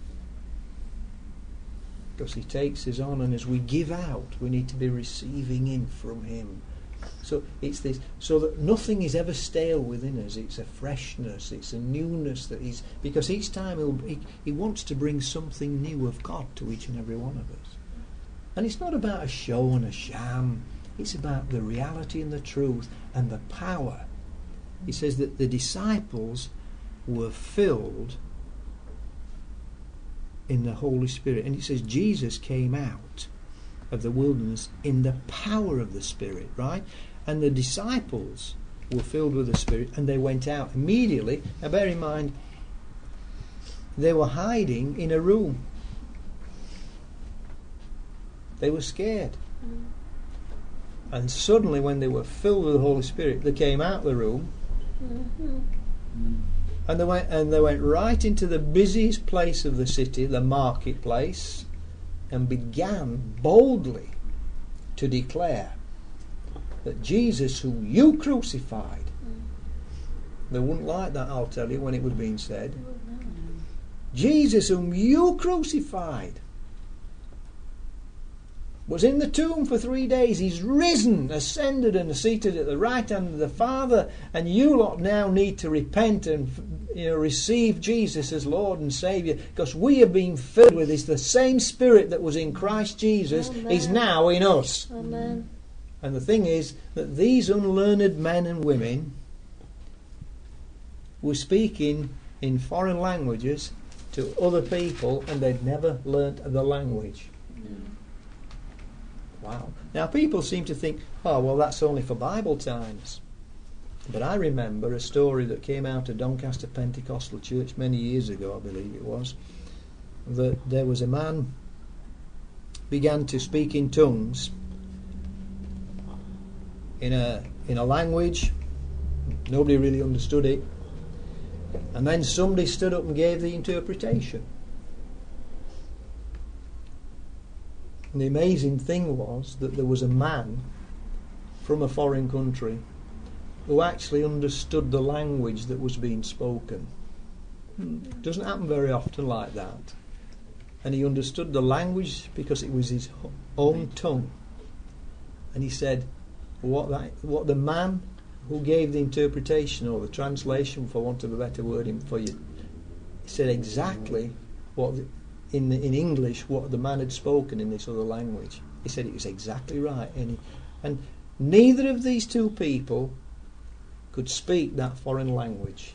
Because He takes us on, and as we give out, we need to be receiving in from Him. So it's this, so that nothing is ever stale within us. It's a freshness, it's a newness that He's, because each time he'll, he, he wants to bring something new of God to each and every one of us. And it's not about a show and a sham. It's about the reality and the truth and the power. He says that the disciples were filled in the Holy Spirit. And it says Jesus came out of the wilderness in the power of the Spirit, right? And the disciples were filled with the Spirit, and they went out immediately. Now bear in mind, they were hiding in a room. They were scared. Mm. And suddenly when they were filled with the Holy Spirit, they came out of the room, Mm-hmm. and they went and they went right into the busiest place of the city, the marketplace, and began boldly to declare that Jesus, whom you crucified, they wouldn't like that, I'll tell you, when it was being said. Jesus, whom you crucified, was in the tomb for three days. He's risen, ascended, and seated at the right hand of the Father. And you lot now need to repent and, you know, receive Jesus as Lord and Saviour, because we have been filled with this. The same Spirit that was in Christ Jesus Amen. is now in us. Amen. And the thing is that these unlearned men and women were speaking in foreign languages to other people, and they'd never learnt the language. Wow. Now people seem to think, oh well, that's only for Bible times. But I remember a story that came out of Doncaster Pentecostal Church many years ago, I believe it was, that there was a man began to speak in tongues in a in a language nobody really understood it, and then somebody stood up and gave the interpretation. And the amazing thing was that there was a man from a foreign country who actually understood the language that was being spoken. It doesn't happen very often like that. And he understood the language because it was his own tongue. And he said, what that, what the man who gave the interpretation or the translation, for want of a better wording for you, he said exactly what the, in the, in English what the man had spoken in this other language. He said it was exactly right, and he, and neither of these two people could speak that foreign language.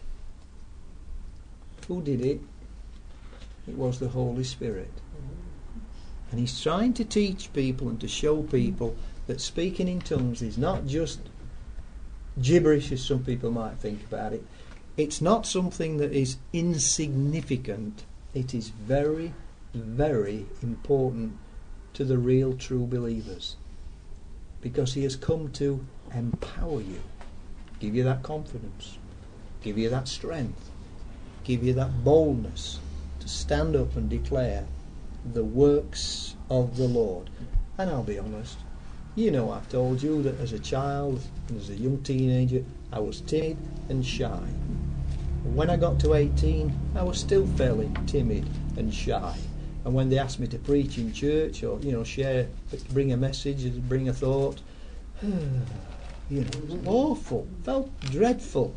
Who did it? It was the Holy Spirit. And he's trying to teach people and to show people that speaking in tongues is not just gibberish, as some people might think about it. It's not something that is insignificant. It is very, very important to the real true believers, because he has come to empower you, give you that confidence, give you that strength, give you that boldness to stand up and declare the works of the Lord. And I'll be honest, you know, I've told you that as a child and as a young teenager I was timid and shy. And when I got to eighteen, I was still fairly timid and shy. And when they asked me to preach in church, or, you know, share, bring a message, bring a thought, you know, it was awful, felt dreadful.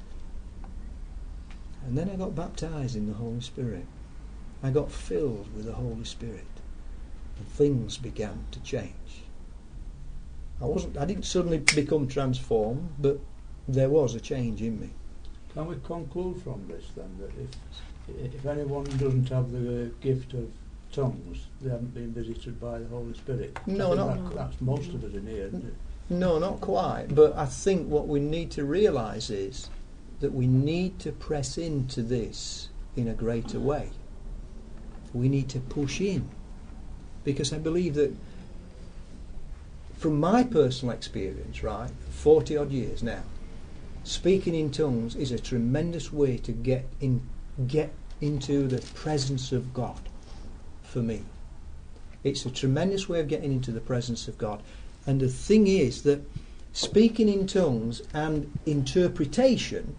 And then I got baptised in the Holy Spirit. I got filled with the Holy Spirit, and things began to change. I wasn't, I didn't suddenly become transformed, but there was a change in me. Can we conclude from this then that if if anyone doesn't have the gift of tongues, they haven't been visited by the Holy Spirit? No, I think not- that, that's most of us in here, isn't it? No, not quite. But I think what we need to realise is that we need to press into this in a greater way. We need to push in. Because I believe that, from my personal experience, right, forty odd years now, speaking in tongues is a tremendous way to get in, get into the presence of God for me. It's a tremendous way of getting into the presence of God. And the thing is that speaking in tongues and interpretation,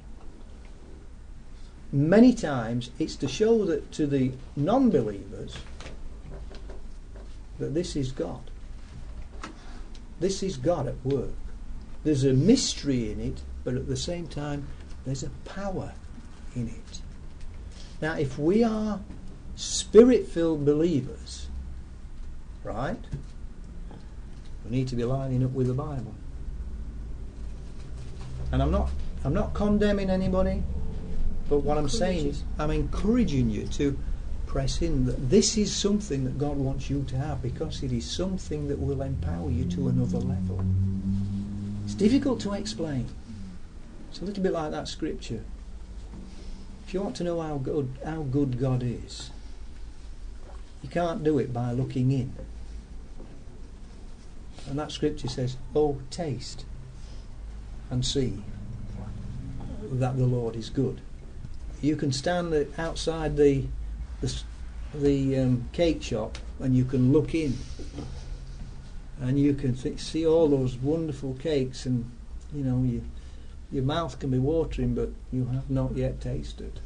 many times it's to show that to the non-believers that this is God. This is God at work. There's a mystery in it, but at the same time there's a power in it. Now, if we are Spirit-filled believers, right, we need to be lining up with the Bible. And I'm not I'm not condemning anybody, but what I'm saying is I'm encouraging you to press in that this is something that God wants you to have, because it is something that will empower you to another level. It's difficult to explain, It's a little bit like that scripture. If you want to know how good how good God is, you can't do it by looking in. And that scripture says, "Oh, taste and see that the Lord is good." You can stand outside the the, the um, cake shop and you can look in, and you can th- see all those wonderful cakes, and you know you. Your mouth can be watering, but you have not yet tasted.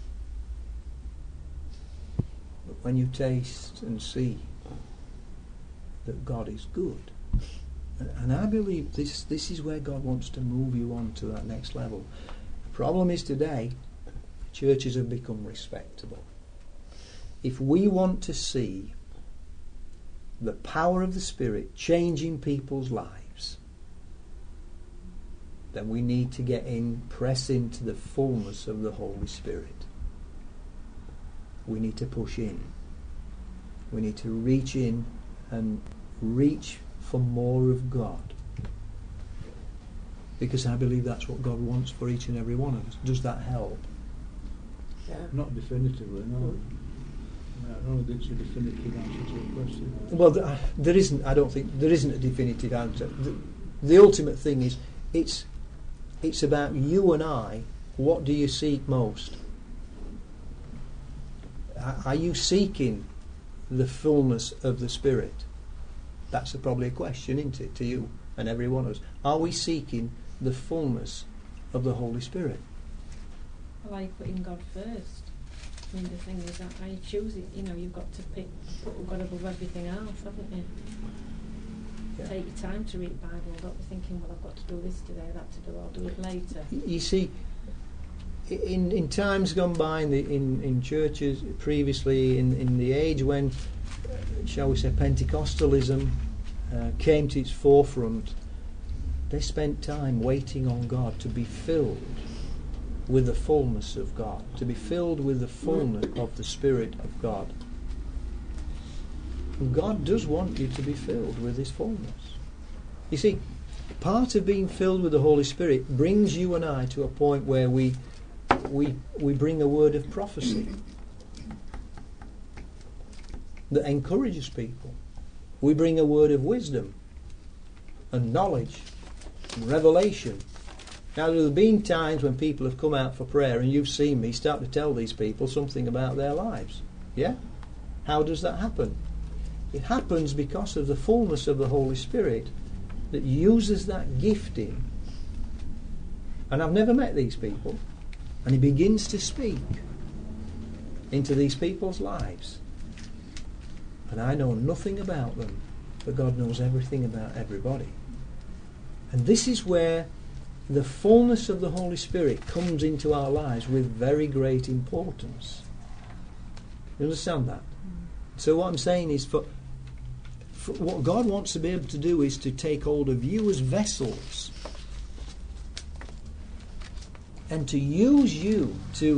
But when you taste and see that God is good, and, and I believe this this is where God wants to move you on to that next level. The problem is today, churches have become respectable. If we want to see the power of the Spirit changing people's lives, then we need to get in, press into the fullness of the Holy Spirit. We need to push in. We need to reach in and reach for more of God. Because I believe that's what God wants for each and every one of us. Does that help? Yeah. Not definitively, no. I don't think it's a definitive answer to the question. Well, th- there isn't. I don't think there isn't a definitive answer. The, the ultimate thing is, it's it's about you and I. What do you seek most? Are, are you seeking the fullness of the Spirit? That's a, probably a question, isn't it, to you and every one of us? Are we seeking the fullness of the Holy Spirit? Well, are you putting God first? I mean, the thing is that I choose it. You know, you've got to pick put God above everything else, haven't you? Yeah. Take your time to read the Bible. Don't be thinking, well, I've got to do this today, that to do, I'll do it later. You see, in in times gone by, in the, in, in churches previously, in, in the age when, shall we say, Pentecostalism uh, came to its forefront, they spent time waiting on God to be filled with the fullness of God, to be filled with the fullness of the Spirit of God. And God does want you to be filled with His fullness. You see, part of being filled with the Holy Spirit brings you and I to a point where we we we bring a word of prophecy that encourages people. We bring a word of wisdom and knowledge and revelation. Now, there have been times when people have come out for prayer and you've seen me start to tell these people something about their lives. Yeah? How does that happen? It happens because of the fullness of the Holy Spirit that uses that gifting. And I've never met these people. And He begins to speak into these people's lives. And I know nothing about them, but God knows everything about everybody. And this is where the fullness of the Holy Spirit comes into our lives with very great importance. You understand that? So what I'm saying is, for, for what God wants to be able to do is to take hold of you as vessels and to use you to,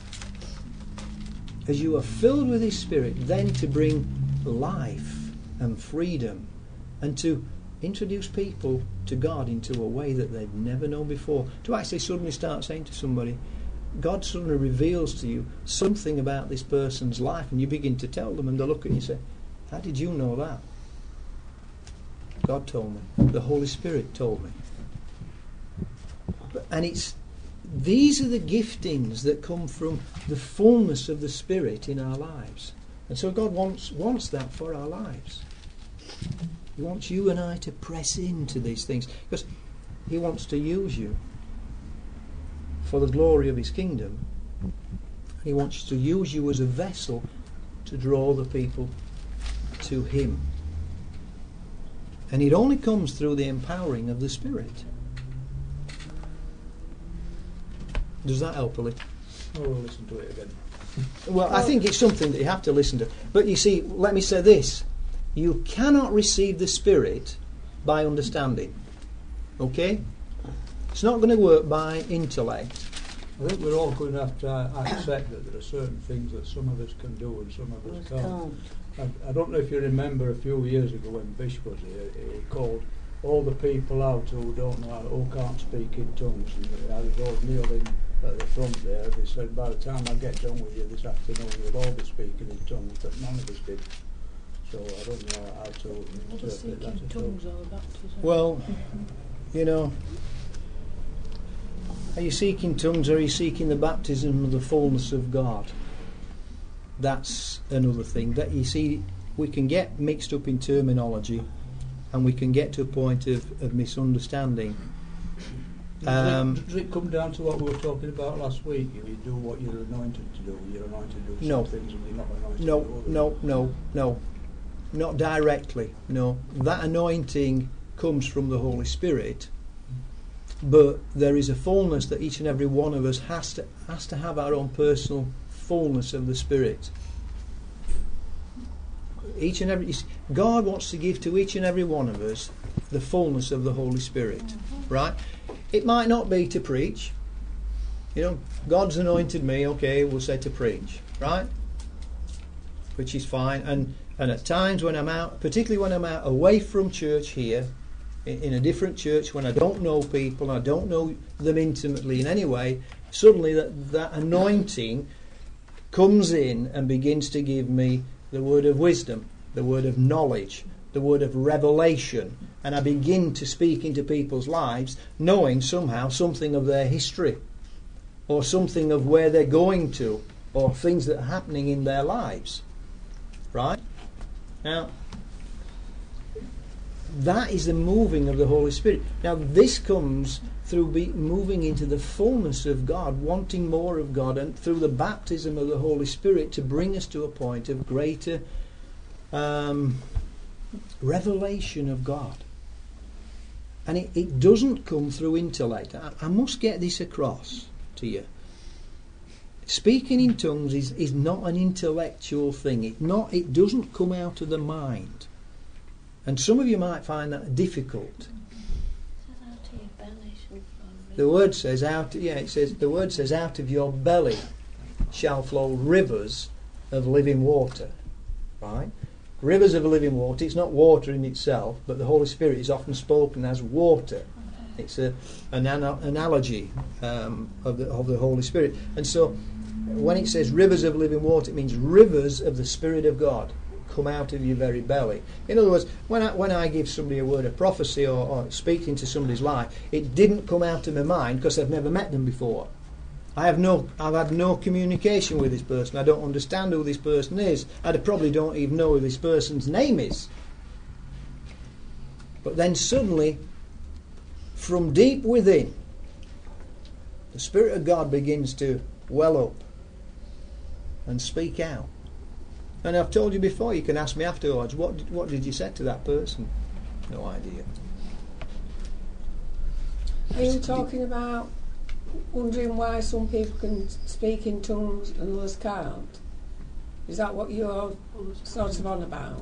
as you are filled with His Spirit, then to bring life and freedom and to introduce people to God into a way that they've never known before. To actually suddenly start saying to somebody, God suddenly reveals to you something about this person's life, and you begin to tell them, and they look at you and say, how did you know that? God told me. The Holy Spirit told me. And it's these are the giftings that come from the fullness of the Spirit in our lives. And so God wants wants that for our lives. He wants you and I to press into these things because He wants to use you for the glory of His kingdom. He wants to use you as a vessel to draw the people to Him. And it only comes through the empowering of the Spirit. Does that help a little? Oh, we'll listen to it again. Well, I think it's something that you have to listen to. But you see, let me say this. You cannot receive the Spirit by understanding. Okay? It's not going to work by intellect. I think we're all going to have to accept that there are certain things that some of us can do and some of us can't. I, I don't know if you remember a few years ago when Bish was here, he called all the people out who don't know, who can't speak in tongues, and I was all kneeling at the front there. They said, by the time I get done with you this afternoon, we'll all be speaking in tongues, but none of us did. So I don't know how to What does interpret that speaking at all. tongues all baptism? Well, you know, are you seeking tongues or are you seeking the baptism of the fullness of God? That's another thing. That you see, we can get mixed up in terminology and we can get to a point of, of misunderstanding. Um, does, it, does it come down to what we were talking about last week? You, you do what you're anointed to do. You're anointed to do No. some things and you're not anointed No, to do others. no, no, no. Not directly, no. That anointing comes from the Holy Spirit, but there is a fullness that each and every one of us has to has to have our own personal fullness of the Spirit. Each and every God wants to give to each and every one of us the fullness of the Holy Spirit, right? It might not be to preach. You know, God's anointed me, okay, we'll say to preach, right? Which is fine. And and at times when I'm out, particularly when I'm out away from church here, in, in a different church, when I don't know people, I don't know them intimately in any way, suddenly that, that anointing comes in and begins to give me the word of wisdom, the word of knowledge, the word of revelation, and I begin to speak into people's lives, knowing somehow something of their history, or something of where they're going to, or things that are happening in their lives. Right? Now, that is the moving of the Holy Spirit. Now, this comes through be moving into the fullness of God, wanting more of God, and through the baptism of the Holy Spirit to bring us to a point of greater um, revelation of God. And it, it doesn't come through intellect. I, I must get this across to you. Speaking in tongues is, is not an intellectual thing. It not it doesn't come out of the mind. And some of you might find that difficult. The word says out yeah, it says the word says out of your belly shall flow rivers of living water. Right? Rivers of living water. It's not water in itself, but the Holy Spirit is often spoken as water. It's a, an ana- analogy um, of the of the Holy Spirit. And so when it says rivers of living water, it means rivers of the Spirit of God come out of your very belly. In other words, when I, when I give somebody a word of prophecy or, or speak into somebody's life, it didn't come out of my mind because I've never met them before. I have no, I've had no communication with this person. I don't understand who this person is. I probably don't even know who this person's name is. But then suddenly, from deep within, the Spirit of God begins to well up and speak out. And I've told you before, you can ask me afterwards, what did, what did you say to that person? No idea. Are you talking about wondering why some people can speak in tongues and others can't? Is that what you're sort of on about?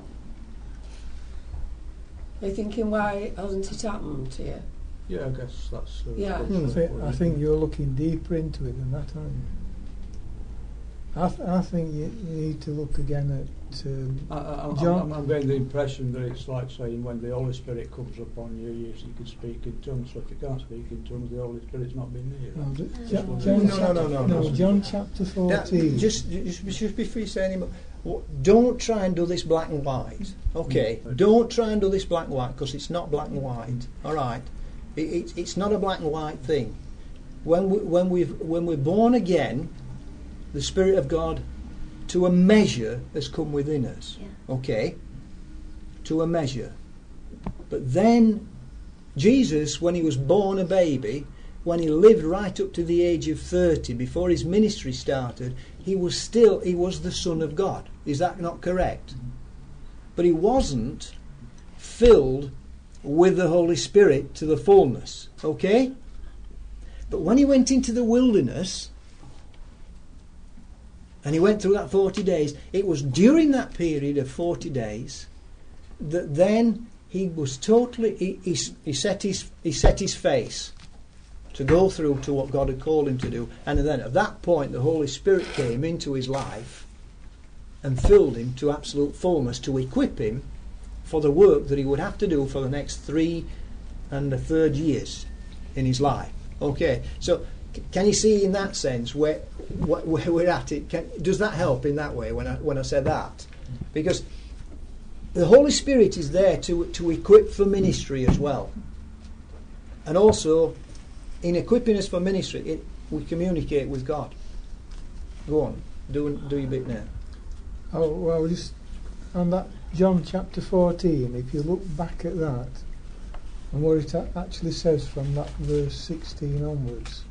Are you thinking, why hasn't it happened to you? Yeah, I guess that's... Uh, Yeah. that's I what think, it I is. think you're looking deeper into it than that, aren't you? I, th- I think you, you need to look again at um, I, I, I'm, John. I'm, I'm getting the impression that it's like saying when the Holy Spirit comes upon you, you, you can speak in tongues. So if you can't speak in tongues, the Holy Spirit's not been near you. no, d- That's Ja- what it John, is. No, no, no, no, no, no. John chapter That, fourteen. just, just, just before you say any more, w- don't try and do this black and white. Okay, Mm. don't try and do this black and white, because it's not black and white. All right, it, it, it's not a black and white thing. When we, when we've when we're born again, the Spirit of God, to a measure, has come within us. Yeah. Okay, to a measure. But then Jesus, when he was born a baby, when he lived right up to the age of thirty, before his ministry started, he was still, he was the Son of God. Is that not correct? But he wasn't filled with the Holy Spirit to the fullness. Okay? But when he went into the wilderness, and he went through that forty days, it was during that period of forty days that then he was totally, he, he, he, set his, he set his face to go through to what God had called him to do. And then at that point the Holy Spirit came into his life and filled him to absolute fullness to equip him for the work that he would have to do for the next three and the third years in his life. Okay, so c- can you see in that sense where wh- where we're at? It can, does that help in that way when I when I say that? Because the Holy Spirit is there to to equip for ministry as well, and also in equipping us for ministry, it, we communicate with God. Go on, do do your bit now. Oh, well, just on that John chapter fourteen, if you look back at that and what it a- actually says from that verse sixteen onwards,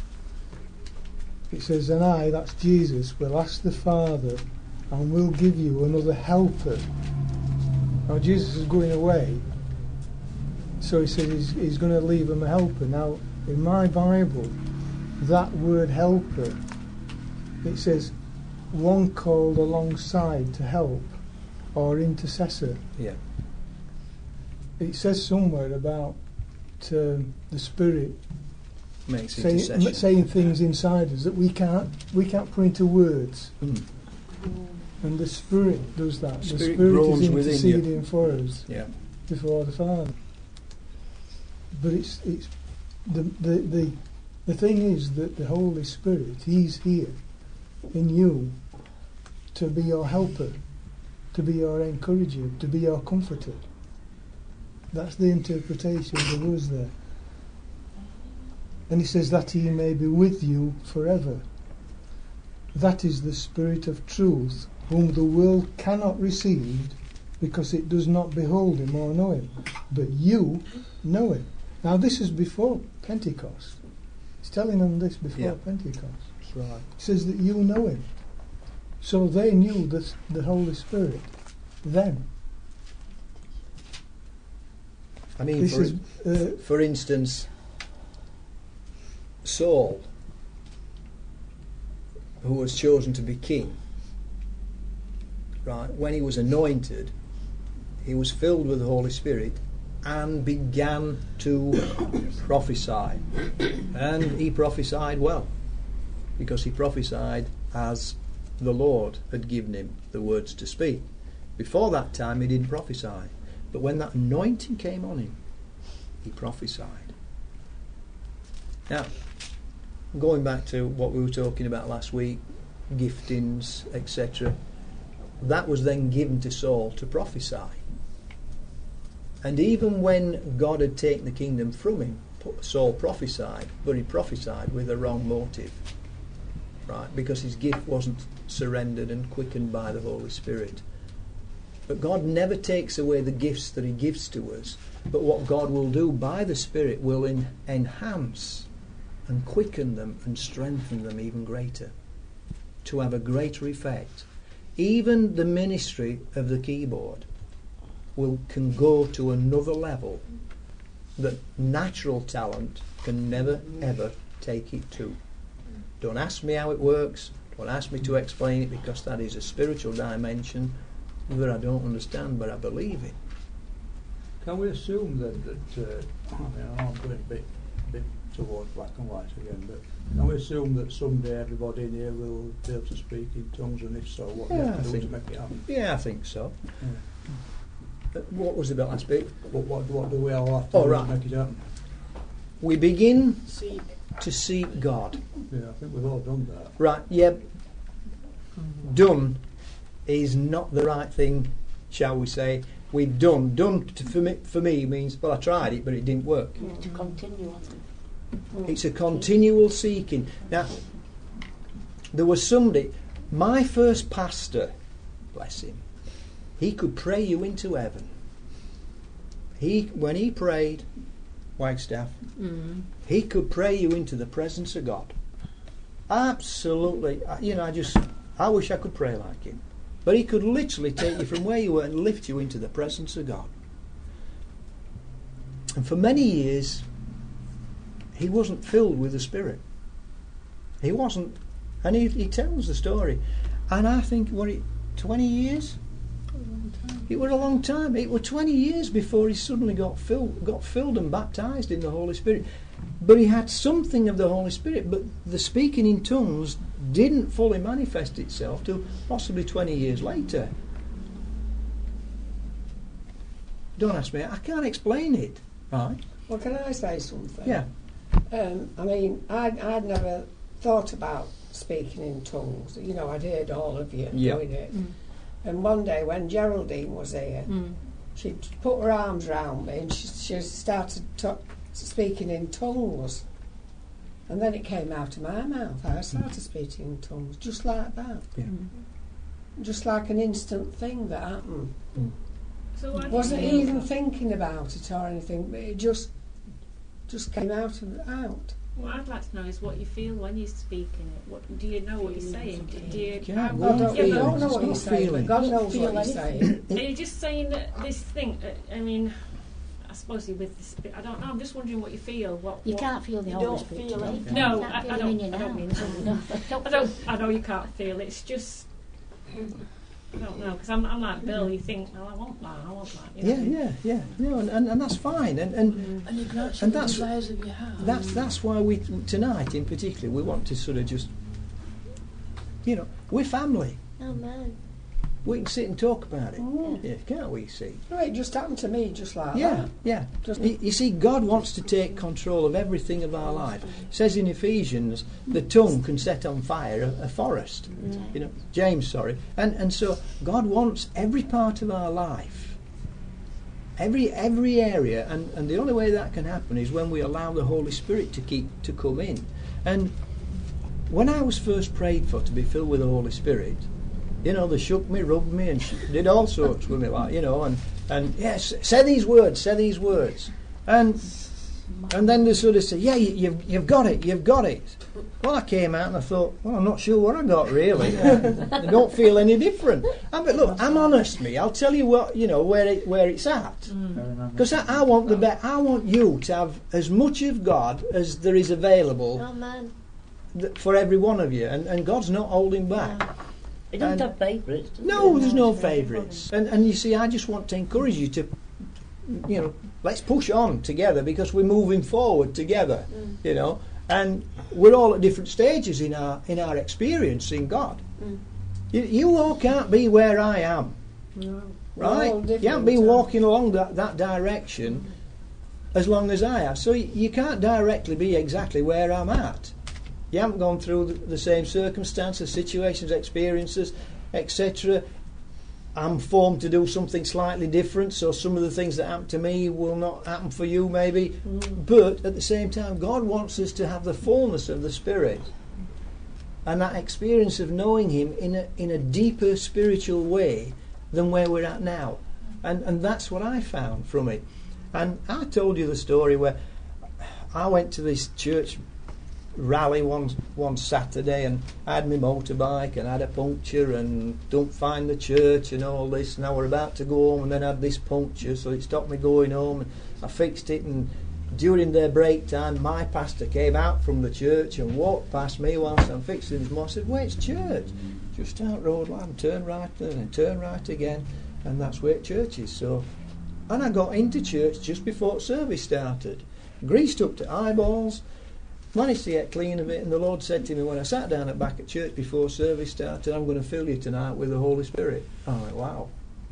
it says, "And I," that's Jesus, "will ask the Father and will give you another helper." Now Jesus is going away, so he says he's, he's going to leave him a helper. Now in my Bible, that word helper, it says one called alongside to help, or intercessor. Yeah. It says somewhere about um, the Spirit Makes saying, intercession. saying things inside us that we can't we can't put into words, Mm. and the Spirit does that. The Spirit Spirit groans is within you. interceding for us Yeah. before the Father. But it's it's the the the the thing is that the Holy Spirit, He's here in you to be your helper, to be your encourager, to be your comforter. That's the interpretation of the words there. And he says that he may be with you forever. That is the Spirit of truth, whom the world cannot receive, because it does not behold him or know him. But you know him. Now this is before Pentecost. He's telling them this before Yeah. Pentecost. That's right. He says that you know him. So they knew the, the Holy Spirit then. I mean, This for, is uh, for instance, Saul, who was chosen to be king, right, when he was anointed, he was filled with the Holy Spirit and began to prophesy. And he prophesied well, because he prophesied as the Lord had given him the words to speak. Before that time he didn't prophesy, but when that anointing came on him, he prophesied. Now, going back to what we were talking about last week, giftings, et cetera, that was then given to Saul to prophesy. And even when God had taken the kingdom from him, Saul prophesied, but he prophesied with a wrong motive, right? Because his gift wasn't surrendered and quickened by the Holy Spirit. But God never takes away the gifts that he gives to us, but what God will do by the Spirit will en- enhance and quicken them and strengthen them even greater, to have a greater effect. Even the ministry of the keyboard will can go to another level that natural talent can never ever take it to. Don't ask me how it works, don't ask me to explain it, because that is a spiritual dimension that I don't understand, but I believe it. Can we assume then that, uh, I mean, I know I'm going a bit, bit towards black and white again, but can we assume that someday everybody in here will be able to speak in tongues, and if so, what do you Yeah, have I to do to think- make it happen? Yeah, I think so. Yeah. Uh, What was the bit last bit? But what, what do we all have to Oh, do right. to make it happen? We begin See, to seek God. Yeah, I think we've all done that. Right, yeah. Done is not the right thing, shall we say. We've done. Done to, for, me, for me means, well, I tried it, but it didn't work. To continue, I think. It's a continual seeking. Now, there was somebody, my first pastor, bless him, he could pray you into heaven. He, when he prayed, Wagstaff, Mm. he could pray you into the presence of God. Absolutely. I- You know, I just, I wish I could pray like him. But he could literally take you from where you were and lift you into the presence of God. And for many years, he wasn't filled with the Spirit. He wasn't. And he, he tells the story. And I think, what, it, twenty years? It was a long time. It was twenty years before he suddenly got filled, got filled and baptized in the Holy Spirit. But he had something of the Holy Spirit, but the speaking in tongues didn't fully manifest itself till possibly twenty years later. Don't ask me. I can't explain it, right? Well, can I say something? Yeah. Um, I mean, I'd, I'd never thought about speaking in tongues. You know, I'd heard all of you Yeah. doing it. Mm. And one day when Geraldine was here, Mm. she put her arms round me and she, she started to, speaking in tongues. And then it came out of my mouth. I started speaking in tongues, just like that. Yeah. Mm. Just like an instant thing that happened. So why do you Wasn't feel even that? thinking about it or anything, but it just just came out of out. What I'd like to know is what you feel when you're speaking it. What do you know what you're saying? Do, do you? Yeah, I well, don't, yeah, you but- don't know it's what not you're saying, feeling. but God knows Feel what you're anything. saying. Are you just saying that this thing? Uh, I mean, I suppose you with this. I don't know. I'm just wondering what you feel. What You what, can't feel the You Holy don't Spirit feel today. anything. No, You I, can't I feel him in don't. you I don't now. mean that. No, I don't. I know you can't feel it. It's just. I don't know because I'm, I'm like Bill. You think, well, I want that. I want that. You Yeah, know? yeah, yeah. No, and, and, and that's fine. And, and Mm. And you can actually And that's- desires of your heart. that's that's why we tonight in particular we want to sort of just, you know, we're family. Oh man. We can sit and talk about it. Mm. Yeah, can't we? See? No, it just happened to me just like Yeah, that. yeah. Just You, you see, God wants to take control of everything of our life. It says in Ephesians, the tongue can set on fire a, a forest. You know, James, sorry. And and so God wants every part of our life, every every area, and, and the only way that can happen is when we allow the Holy Spirit to keep to come in. And when I was first prayed for to be filled with the Holy Spirit, you know, they shook me, rubbed me, and sh- did all sorts with me, like, you know, and, and yes, say these words, say these words. And and then they sort of say, yeah, you, you've, you've got it, you've got it. Well, I came out and I thought, well, I'm not sure what I got, really. I don't feel any different. And, but look, I'm honest, me. I'll tell you what, you know, where it, where it's at. Mm. Because I, I want the be- I want you to have as much of God as there is available Oh man. th- for every one of you, and, and God's not holding back. You don't And- have favourites. do No, you? there's no favourites. And and you see, I just want to encourage you to, you know, let's push on together because we're moving forward together, Mm. you know, and we're all at different stages in our in our experience in God. Mm. You, you all can't be where I am, No. right? We're all You haven't different, been uh, walking along that, that direction as long as I have, so you, you can't directly be exactly where I'm at. You haven't gone through the, the same circumstances, situations, experiences, et cetera. I'm formed to do something slightly different, so some of the things that happen to me will not happen for you, maybe. Mm. But at the same time, God wants us to have the fullness of the Spirit and that experience of knowing Him in a in a deeper spiritual way than where we're at now. And and that's what I found from it. And I told you the story where I went to this church rally one one Saturday, and I had my motorbike and I had a puncture and don't find the church and all this. Now we're about to go home, and then I had this puncture, so it stopped me going home. And I fixed it, and during their break time, my pastor came out from the church and walked past me whilst I'm fixing his motor. I said, "Where's church?" "Just out road, lad. Turn right and then turn right again," and that's where church is. So, and I got into church just before service started, greased up to eyeballs. Managed to get clean of it, and the Lord said to me when I sat down at back at church before service started, "I'm going to fill you tonight with the Holy Spirit." I went, wow.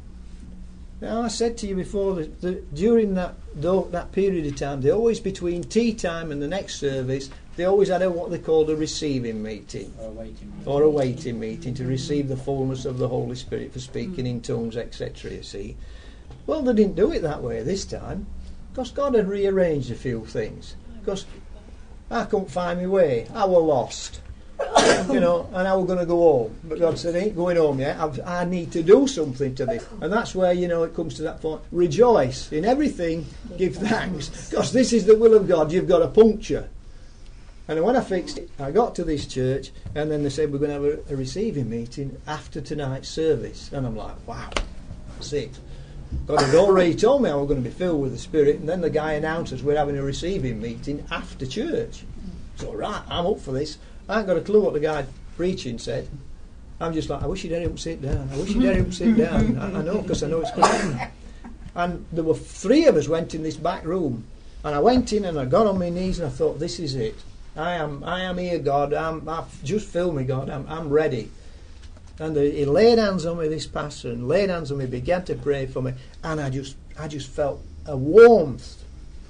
Now I said to you before that, that during that though, that period of time, they always between tea time and the next service, they always had a, what they called a receiving meeting Or waiting. or a waiting meeting to receive the fullness of the Holy Spirit for speaking in tongues, et cetera. You see, well, they didn't do it that way this time, because God had rearranged a few things. Because I couldn't find my way. I was lost. You know, and I was going to go home. But God said, I ain't going home yet. I've, I need to do something to this. And that's where, you know, it comes to that point. Rejoice in everything. Give thanks. Because this is the will of God. You've got a puncture. And when I fixed it, I got to this church, and then they said, we're going to have a, a receiving meeting after tonight's service. And I'm like, wow, that's it. God had already told me I was going to be filled with the Spirit, and then the guy announces we're having a receiving meeting after church. So, right, I'm up for this. I ain't got a clue what the guy preaching said. I'm just like, I wish you'd let him sit down. I wish you'd let him sit down. I, I know, because I know it's coming. And there were three of us went in this back room, and I went in and I got on my knees and I thought, this is it. I am, I am here, God. I'm, I've just filled me, God. I'm, I'm ready. And the, he laid hands on me, this pastor, and laid hands on me, began to pray for me, and I just, I just felt a warmth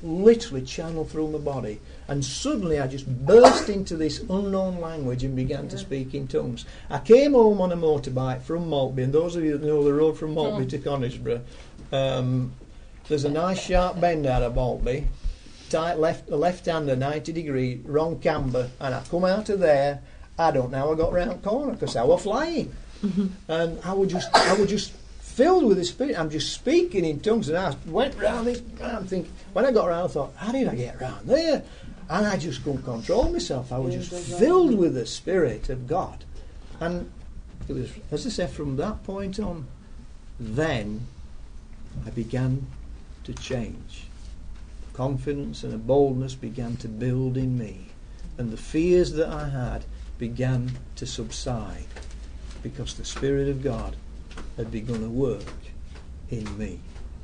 literally channeled through my body, and suddenly I just burst into this unknown language and began to speak in tongues. I came home on a motorbike from Maltby, and those of you that know the road from Maltby to Conisbrough, um, there's a nice sharp bend out of Maltby, tight left, a left-hander, ninety degree, wrong camber, and I come out of there. I don't know how I got round the corner because I was flying, and I was just, I was just filled with the Spirit. I'm just speaking in tongues, and I went round this. I'm thinking, when I got round, I thought, how did I get round there? And I just couldn't control myself. I was just filled with the Spirit of God, and it was, as I said, from that point on, then I began to change. Confidence and a boldness began to build in me, and the fears that I had began to subside because the Spirit of God had begun to work in me.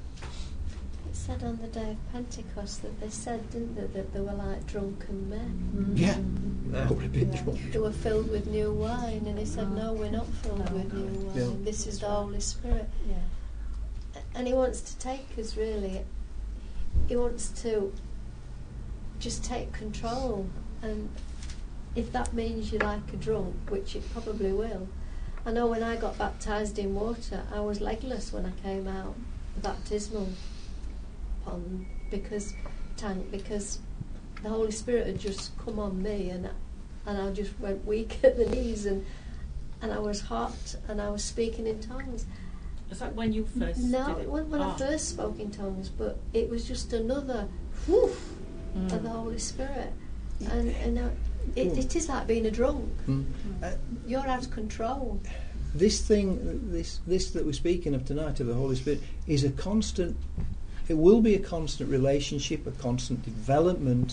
It said on the day of Pentecost that they said, didn't they, that they were like drunken men. Yeah, they were a bit Yeah. drunk. They were filled with new wine, and he said, no, we're not filled with new wine. Yeah. This is the Holy Spirit. Yeah. And he wants to take us, really. He wants to just take control, and if that means you're like a drunk, which it probably will. I know when I got baptised in water, I was legless when I came out the baptismal pond because tank because the Holy Spirit had just come on me, and and I just went weak at the knees, and and I was hot, and I was speaking in tongues. Was that when you first No, did it it? wasn't when Oh. I first spoke in tongues, but it was just another whoof Mm. of the Holy Spirit. And, and uh, it, it is like being a drunk. Mm. Uh, You're out of control. this thing, this this that we're speaking of tonight, of the Holy Spirit, is a constant. It will be a constant relationship, a constant development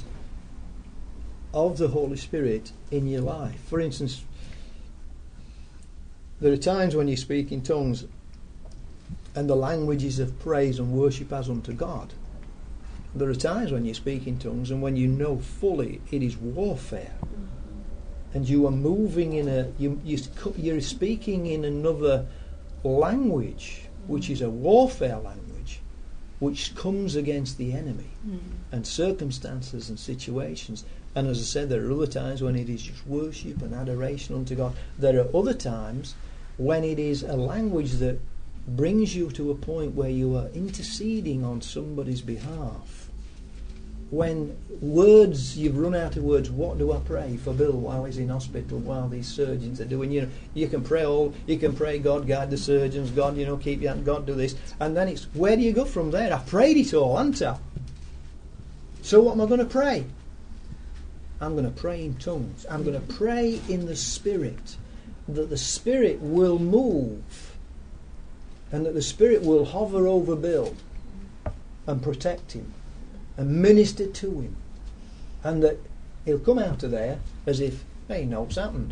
of the Holy Spirit in your life. For instance, there are times when you speak in tongues, and the languages of praise and worship as unto God. There are times when you speak in tongues, and when you know fully it is warfare, and you are moving in a you, you you're speaking in another language, which is a warfare language, which comes against the enemy Mm. and circumstances and situations. And as I said, there are other times when it is just worship and adoration unto God. There are other times when it is a language that brings you to a point where you are interceding on somebody's behalf. When words, you've run out of words, what do I pray for Bill while he's in hospital, while these surgeons are doing, you know, you can pray all, you can pray God guide the surgeons, God, you know, keep you, God do this, and then it's, where do you go from there? I prayed it all, haven't I? So what am I going to pray? I'm going to pray in tongues. I'm going to pray in the Spirit, that the Spirit will move, and that the Spirit will hover over Bill and protect him and minister to him, and that he'll come out of there as if, hey, he knows what's happened.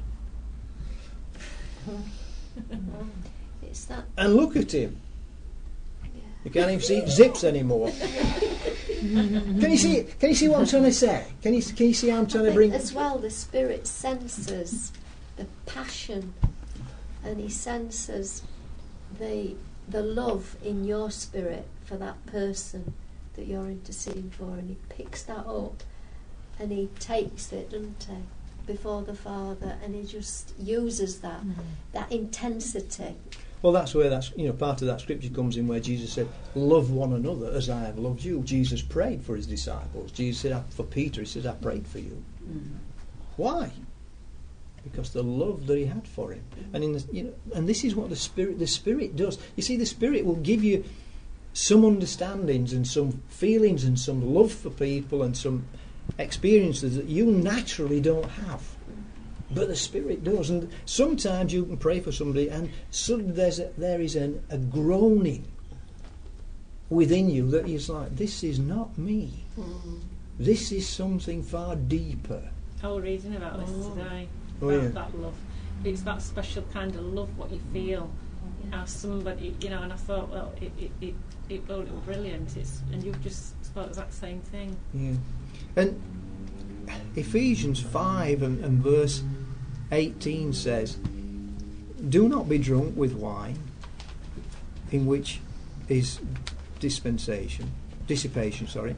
It's that. And look at him. Yeah. You can't even see zips anymore. Can you see? Can you see what I'm trying to say? Can you can you see how I'm trying I to think bring? as well, the Spirit senses the passion, and He senses the the love in your spirit for that person that you're interceding for, and He picks that up and He takes it, doesn't He, before the Father, and He just uses that Mm. that intensity. Well, that's where that's you know part of that scripture comes in, where Jesus said, "Love one another as I have loved you." Jesus prayed for His disciples. Jesus said for Peter, He said, "I prayed for you." Mm. Why? Because the love that He had for him, and in the, you know, and this is what the Spirit the Spirit does. You see, the Spirit will give you some understandings and some feelings and some love for people and some experiences that you naturally don't have. But the Spirit does, and sometimes you can pray for somebody, and suddenly there's a, there is an, a groaning within you that is like, this is not me. Mm. This is something far deeper. I was reading about this Oh. today. Oh, about yeah. that love. It's that special kind of love, what you feel. Yeah. How somebody, you know, and I thought, well, it, it, it, it, well, it was brilliant. It's, and you've just spoke the exact same thing. Yeah. And Ephesians five and, and verse eighteen says, "Do not be drunk with wine, in which is dispensation, dissipation, sorry,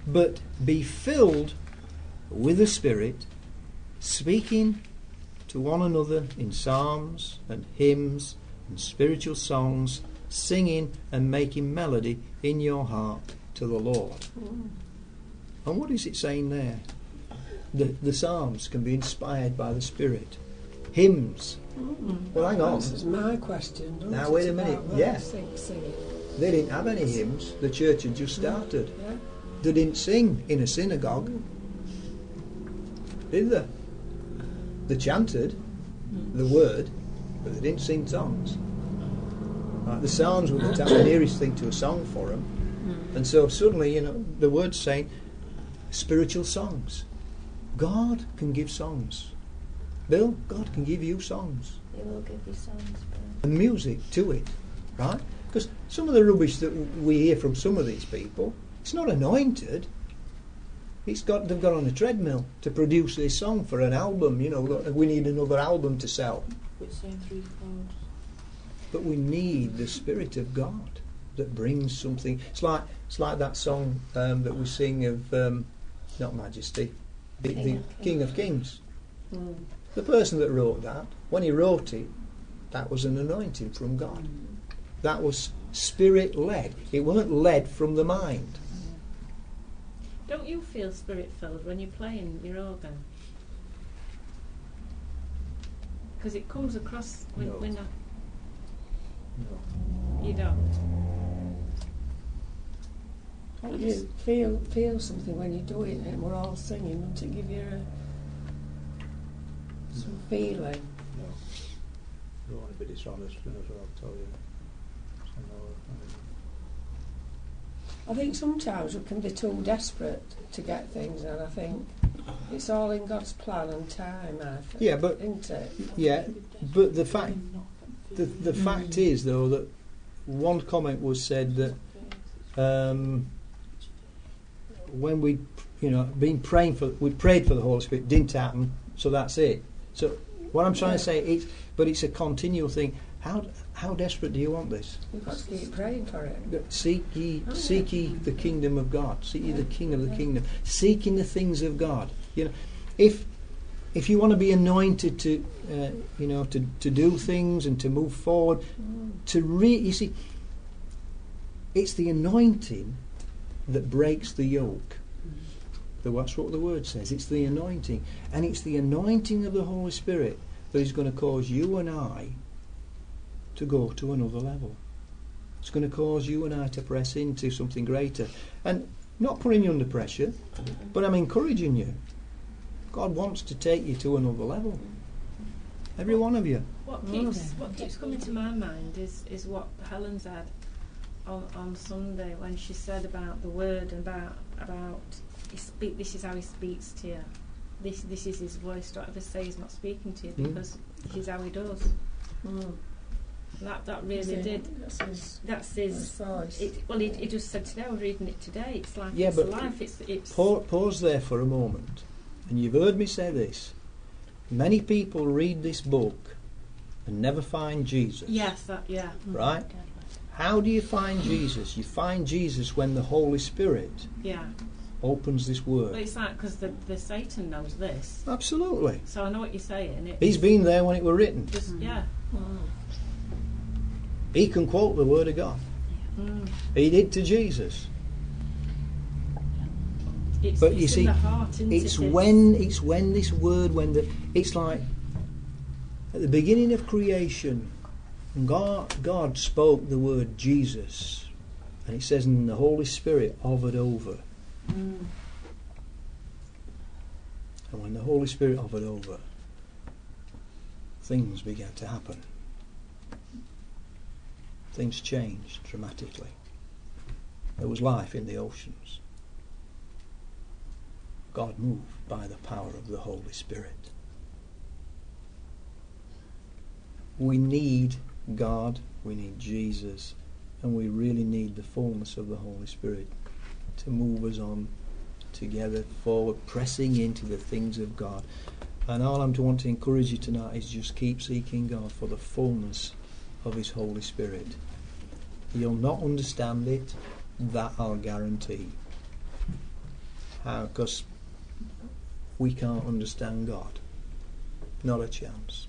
but be filled with the Spirit, speaking to one another in psalms and hymns and spiritual songs, singing and making melody in your heart to the Lord. Mm. And what is it saying there? The, the psalms can be inspired by the Spirit. Hymns. Mm. Well, hang on. This is my question. doesn't Now, it, wait a about minute. what Yeah. I think singing. They didn't have any hymns. The church had just started. Yeah. They didn't sing in a synagogue, did they? They chanted the word, but they didn't sing songs. Right, the psalms were the nearest thing to a song for them, and so suddenly, you know, the word's saying spiritual songs. God can give songs. Bill, God can give you songs He will give you songs, Bill. and music to it, right? Because some of the rubbish that we hear from some of these people, it's not anointed. It's got they've got on a treadmill to produce this song for an album. You know, look, we need another album to sell. Quit saying three chords. But we need the Spirit of God that brings something. It's like it's like that song um, that we sing of um, not Majesty, the, King the of King of Kings. Mm. The person that wrote that, when he wrote it, that was an anointing from God. That was Spirit-led. It wasn't led from the mind. Don't you feel spirit-filled when you're playing your organ? Because it comes across when, No. when I, No. you don't. Don't you feel feel something when you're doing it and we're all singing? Doesn't it give you a, some feeling? No. Don't want to be dishonest, you know, so I'll tell you. So, no, I I think sometimes we can be too desperate to get things, and I think it's all in God's plan and time, I think. Yeah, but Isn't it? yeah, but the fact the the fact is though that one comment was said that um, when we you know been praying for we prayed for the Holy Spirit, didn't happen, so that's it. So what I'm trying to say is, but it's a continual thing. How how desperate do you want this? We've got to keep praying for it. Seek ye, Oh, seek yeah. ye the kingdom of God. Seek ye the Yeah. King of the Yeah. kingdom. Seeking the things of God. You know, if if you want to be anointed to, uh, you know, to, to do things and to move forward, Mm. to re, you see, it's the anointing that breaks the yoke. That's what the word says. It's the anointing, and it's the anointing of the Holy Spirit that is going to cause you and I to go to another level. It's going to cause you and I to press into something greater. And not putting you under pressure, but I'm encouraging you. God wants to take you to another level. Every one of you. What Mm. keeps what keeps coming to my mind is, is what Helen said on, on Sunday when she said about the word and about about he speak. This is how he speaks to you. This this is his voice. Don't ever say he's not speaking to you Mm. because this is how he does. Mm. That that really Is it- did. That's his, That's his his. voice. It, well, he, he just said today. I was reading it today. It's like Yeah, it's but life. It's it's. Pa- pause there for a moment. And you've heard me say this. Many people read this book and never find Jesus. Yes, that yeah. Right? How do you find Jesus? You find Jesus when the Holy Spirit Yeah. opens this Well, word. it's like because the the Satan knows this, Absolutely. so I know what you're saying. It, He's been there when it were written. just yeah. Mm. He can quote the word of God. Mm. He did to Jesus. It's, But it's you in see, the heart, isn't It's it? when it's when this word when the it's like at the beginning of creation, God God spoke the word Jesus, and it says, and the Holy Spirit hovered over. Mm. And when the Holy Spirit hovered over, things began to happen. Things changed dramatically. There was life in the oceans. God moved by the power of the Holy Spirit. We need God, we need Jesus, and we really need the fullness of the Holy Spirit to move us on together forward, pressing into the things of God. And all I'm to want to encourage you tonight is just keep seeking God for the fullness of His Holy Spirit. You'll not understand it, that I'll guarantee. Because we can't understand God. Not a chance.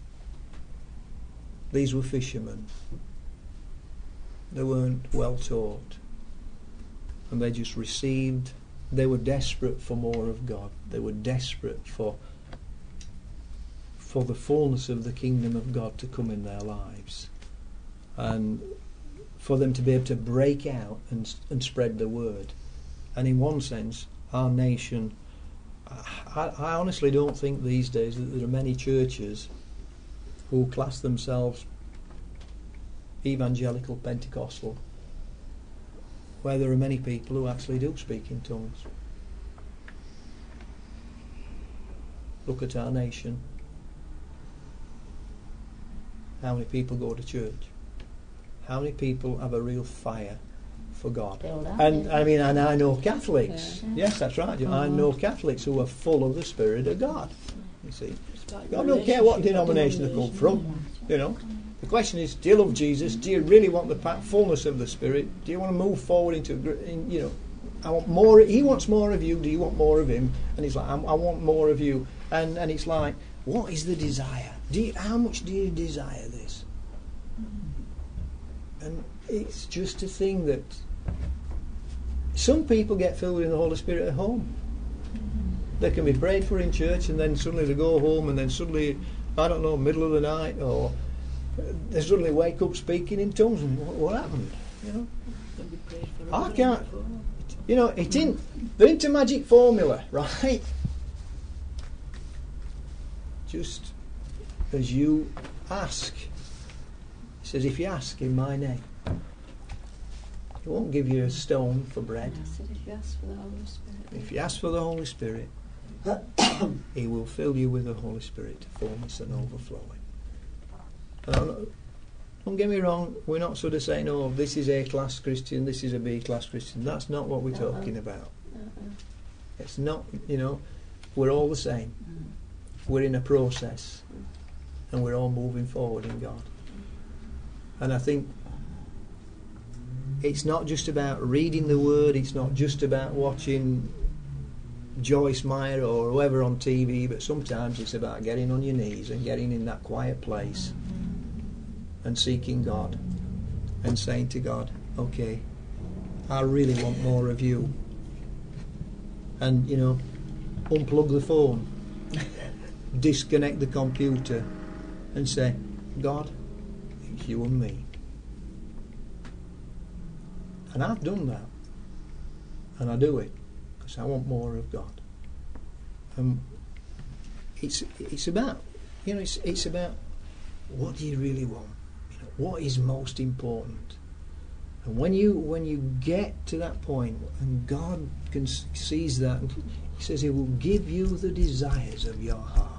These were fishermen. They weren't well taught. And they just received. They were desperate for more of God. They were desperate for for the fullness of the kingdom of God to come in their lives. And for them to be able to break out and, and spread the word. And in one sense, our nation, I, I honestly don't think these days that there are many churches who class themselves evangelical Pentecostal, where there are many people who actually do speak in tongues. Look at our nation. How many people go to church? How many people have a real fire for God? And I mean, and I know Catholics. Yeah. Yes, that's right. Mm-hmm. I know Catholics who are full of the Spirit of God. You see, God don't care what denomination they come from. You know, the question is: do you love Jesus? Do you really want the fullness of the Spirit? Do you want to move forward into, in, you know, I want more. He wants more of you. Do you want more of him? And he's like, I, I want more of you. And and it's like, what is the desire? Do you, how much do you desire this? And it's just a thing that some people get filled with the Holy Spirit at home. They can be prayed for in church, and then suddenly they go home, and then suddenly, I don't know, middle of the night, or they suddenly wake up speaking in tongues. And what, what happened? You know, I can't. You know, it in they're into magic formula, right? Just as you ask. It says, if you ask in my name, he won't give you a stone for bread. I said, if you ask for the Holy Spirit. If you ask for the Holy Spirit, he will fill you with the Holy Spirit to fullness and overflowing. And I'm not, don't get me wrong, we're not sort of saying, oh, this is A-class Christian, this is a B-class Christian. That's not what we're uh-uh. talking about. Uh-uh. It's not, you know, we're all the same. Mm. We're in a process, and we're all moving forward in God. And I think it's not just about reading the Word, it's not just about watching Joyce Meyer or whoever on T V, but sometimes it's about getting on your knees and getting in that quiet place and seeking God and saying to God, okay, I really want more of you. And, you know, unplug the phone, disconnect the computer and say, God, it's you and me. And I've done that. And I do it because I want more of God. And it's it's about, you know, it's it's about what do you really want? You know, what is most important? And when you when you get to that point, and God can sees that, and He says He will give you the desires of your heart.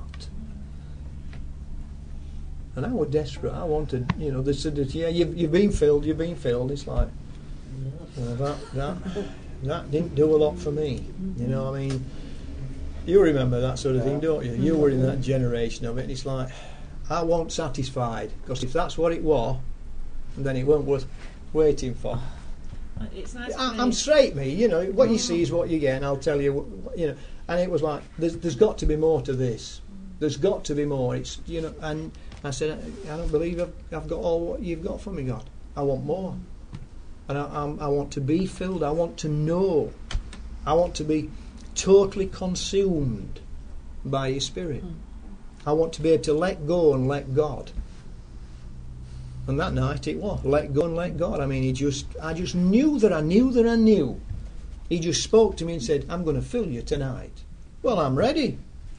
And I was desperate. I wanted, you know, they said that, yeah, you've, you've been filled, you've been filled. It's like, well, that that that didn't do a lot for me. You know, I mean, you remember that sort of thing, don't you? You were in that generation of it. And it's like, I wasn't satisfied, because if that's what it was, then it weren't worth waiting for. It's nice. I, I'm straight, me. You know, what you see is what you get, and I'll tell you. You know, and it was like, there's, there's got to be more to this. There's got to be more. It's, you know, and I said, I don't believe I've, I've got all what you've got for me, God. I want more. And I, I'm, I want to be filled. I want to know. I want to be totally consumed by your Spirit. Mm. I want to be able to let go and let God. And that night it was let go and let God. I mean, he just, I just knew that I knew that I knew. He just spoke to me and said, I'm going to fill you tonight. Well, I'm ready.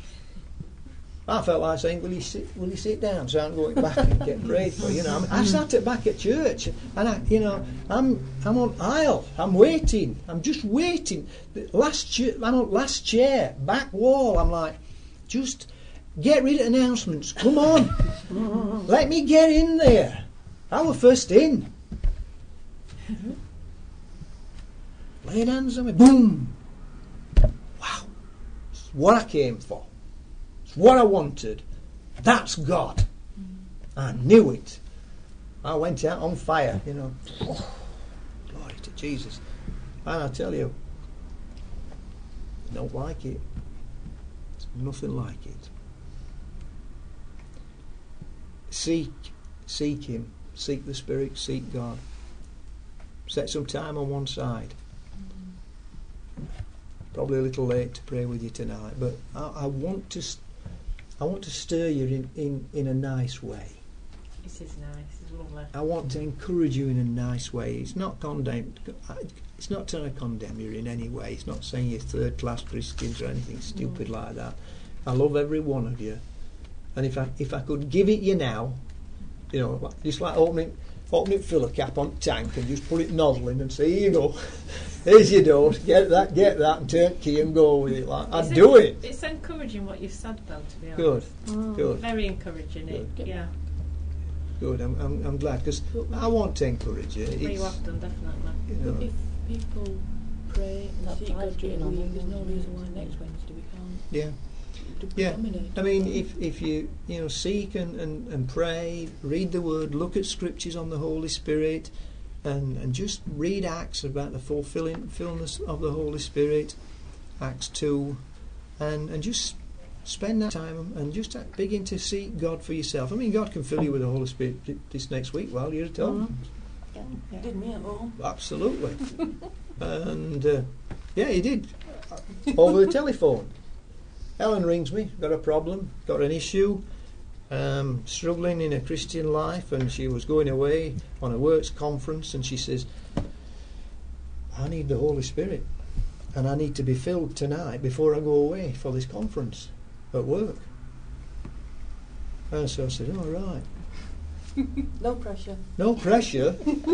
I felt like saying, will you sit, will you sit down so I'm going back and get prayed for? You know, I, mean, I sat at back at church, and I, you know, I'm I'm on aisle. I'm waiting. I'm just waiting. The last chair, I'm on last chair, back wall. I'm like, just get rid of announcements. Come on, let me get in there. I was first in. Laid hands on me. Boom. Wow. It's what I came for. What I wanted. That's God. I knew it. I went out on fire, you know. Oh, glory to Jesus. And I tell you, Don't like it. It's nothing like it. Seek, seek Him. Seek the Spirit, seek God. Set some time on one side. Probably a little late to pray with you tonight, but I, I want to st- I want to stir you in, in, in a nice way. This is nice, it's lovely. I want to encourage you in a nice way. It's not condemn. It's not trying to condemn you in any way. It's not saying you're third-class Christians or anything stupid No. like that. I love every one of you, and if I if I could give it you now, you know, just like opening opening filler cap on tank and just put it nozzling and say, here you go, here's your dose, get that, get that, and turn key and go with it. Like I'd It's do en- it. It's encouraging what you've said, though, to be Good, honest. good, Very encouraging, it. Good. Yeah. good. I'm I'm, I'm glad because I want to encourage you. More you It's, have done, definitely. you know, If people pray and That seek five God during the getting on week, there's no Monday. reason why next Wednesday we can't yeah. do Yeah. dominate. I mean, if if you you know seek and, and, and pray, read the Word, look at scriptures on the Holy Spirit, and, and just read Acts about the fulfilling fullness of the Holy Spirit, Acts two, and and just spend that time and just begin to seek God for yourself. I mean, God can fill you with the Holy Spirit this next week while you're at home. Yeah. Did me at home. Absolutely. And uh, yeah, he did over the telephone. Helen rings me, got a problem, got an issue, um, struggling in a Christian life, and she was going away on a works conference, and she says, I need the Holy Spirit, and I need to be filled tonight before I go away for this conference at work. And so I said, all right. No pressure. No pressure.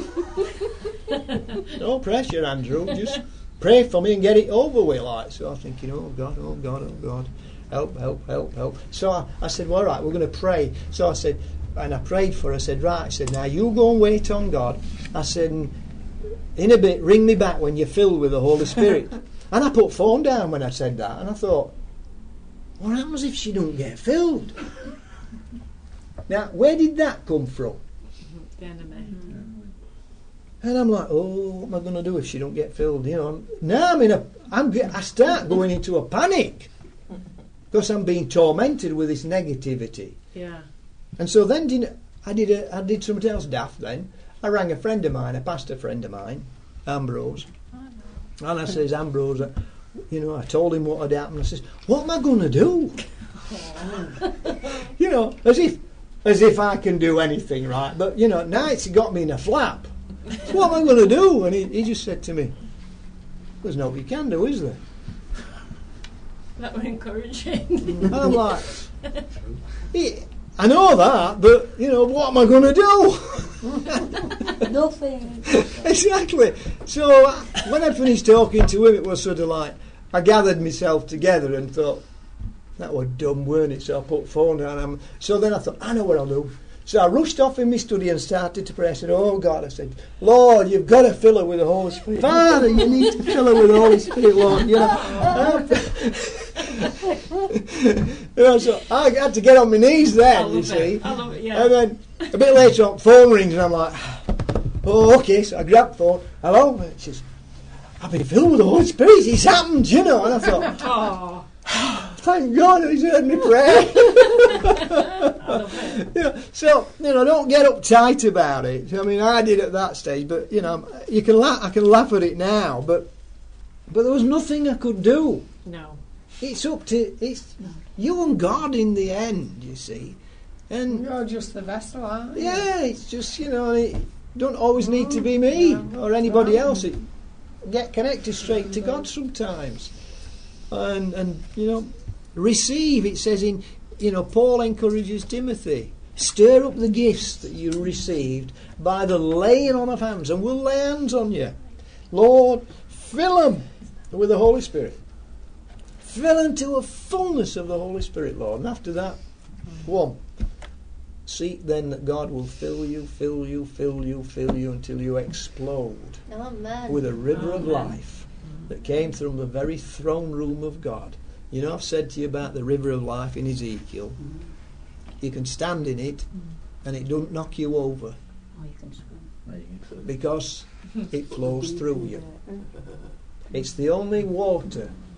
No pressure, Andrew. Just pray for me and get it over with. Like, so I'm thinking, oh God, oh God, oh God, help, help, help, help. So I, I said, well, all right, we're going to pray. So I said, and I prayed for her. I said, right. I said, now you go and wait on God. I said, in a bit, ring me back when you're filled with the Holy Spirit. And I put phone down when I said that, and I thought, what happens if she don't get filled? Now, where did that come from? The enemy. And I'm like, oh, what am I going to do if she don't get filled? You know, now I'm in a, I'm, get- I start going into a panic because I'm being tormented with this negativity. Yeah. And so then did, I did a, I did something else daft. Then I rang a friend of mine, a pastor friend of mine, Ambrose, and I says, Ambrose, uh, you know, I told him what had happened. I says, what am I going to do? You know, as if, as if I can do anything, right? But you know, now it's got me in a flap. So what am I going to do? And he, he just said to me, there's no you can do, is there? That were encouraging. And I'm like, yeah, I know that, but you know, what am I going to do? Nothing. Exactly. So uh, when I finished talking to him, it was sort of like I gathered myself together and thought, that was dumb, weren't it? So I put the phone down. Um, so then I thought, I know what I'll do. So I rushed off in my study and started to pray. I said, oh God, I said, Lord, you've got to fill her with the Holy Spirit. Father, you need to fill her with the Holy Spirit, Lord. You know, you know so I had to get on my knees I then, love you it. see. I love it, yeah. And then a bit later on, phone rings and I'm like, oh, okay. So I grabbed the phone. Hello? And she says, I've been filled with the Holy Spirit. It's happened, you know. And I thought, Oh, thank God he's heard me pray. I love it. You know, so, you know, don't get uptight about it. I mean, I did at that stage, but, you know, you can laugh, I can laugh at it now, but but there was nothing I could do. No. It's up to, it's you and God in the end, you see. And, You're just the vessel, aren't you? yeah, it's just, you know, it don't always need to be me or anybody else. It, get connected straight to God sometimes. And, and, you know, receive, it says in, you know, Paul encourages Timothy, stir up the gifts that you received by the laying on of hands, and we'll lay hands on you. Lord, fill them with the Holy Spirit. Fill them to a fullness of the Holy Spirit, Lord. And after that, one, seek then that God will fill you, fill you, fill you, fill you until you explode Amen. with a river of Amen. life that came from the very throne room of God. You know, I've said to you about the river of life in Ezekiel. You can stand in it and it don't knock you over Oh, you can swim. because it flows through you. It's the only water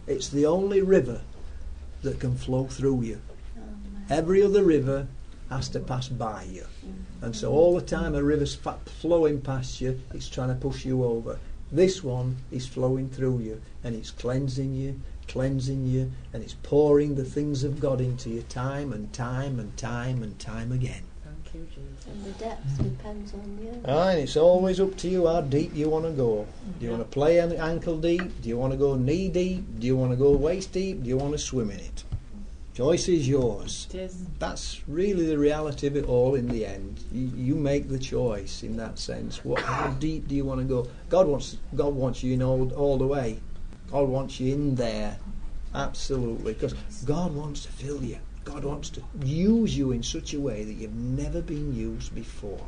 It's the only river that can flow through you. Oh, man. Every other river has to pass by you. Mm. And so all the time a river's fa- flowing past you, it's trying to push you over. This one is flowing through you, and it's cleansing you, cleansing you, and it's pouring the things of God into you time and time and time and time again. Thank you, Jesus. And the depth depends on you. Ah, and it's always up to you how deep you want to go. Do you want to play an ankle deep? Do you want to go knee deep? Do you want to go waist deep? Do you want to swim in it? Choice is yours. It is. That's really the reality of it all in the end. You, you make the choice in that sense. What, how deep do you want to go? God wants God wants you in all, all the way. God wants you in there. Absolutely. Because God wants to fill you. God wants to use you in such a way that you've never been used before.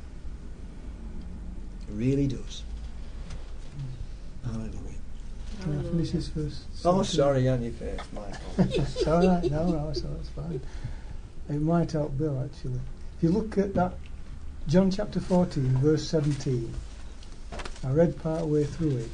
It really does. Hallelujah. Can I finish this first? Oh, sorry, on your face, Michael. It's all right. No, no, it's, it's fine. It might help Bill, actually. If you look at that, John chapter fourteen, verse seventeen, I read part way through it.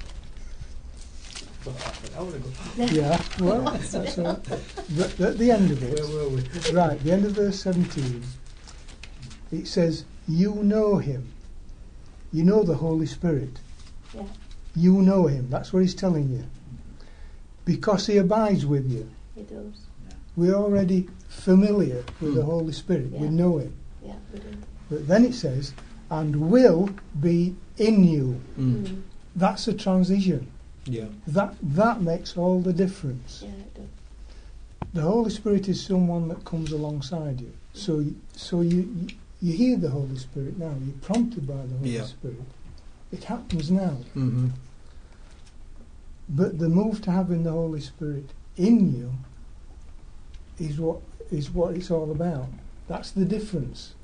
Yeah, well, that's all right. But at the end of it, Where were we? right, the end of verse seventeen, it says, you know him. You know the Holy Spirit. Yeah. You know him. That's what he's telling you. Because he abides with you. He does. We're already familiar with Mm. the Holy Spirit. We Yeah. know him. Yeah, we do. But then it says, and will be in you. Mm. Mm. That's a transition. Yeah. That that makes all the difference. Yeah, it does. The Holy Spirit is someone that comes alongside you. So y- so you, you you hear the Holy Spirit now. You're prompted by the Holy Yeah. Spirit. It happens now. Mm-hmm. But the move to having the Holy Spirit in you is what is what it's all about. That's the difference.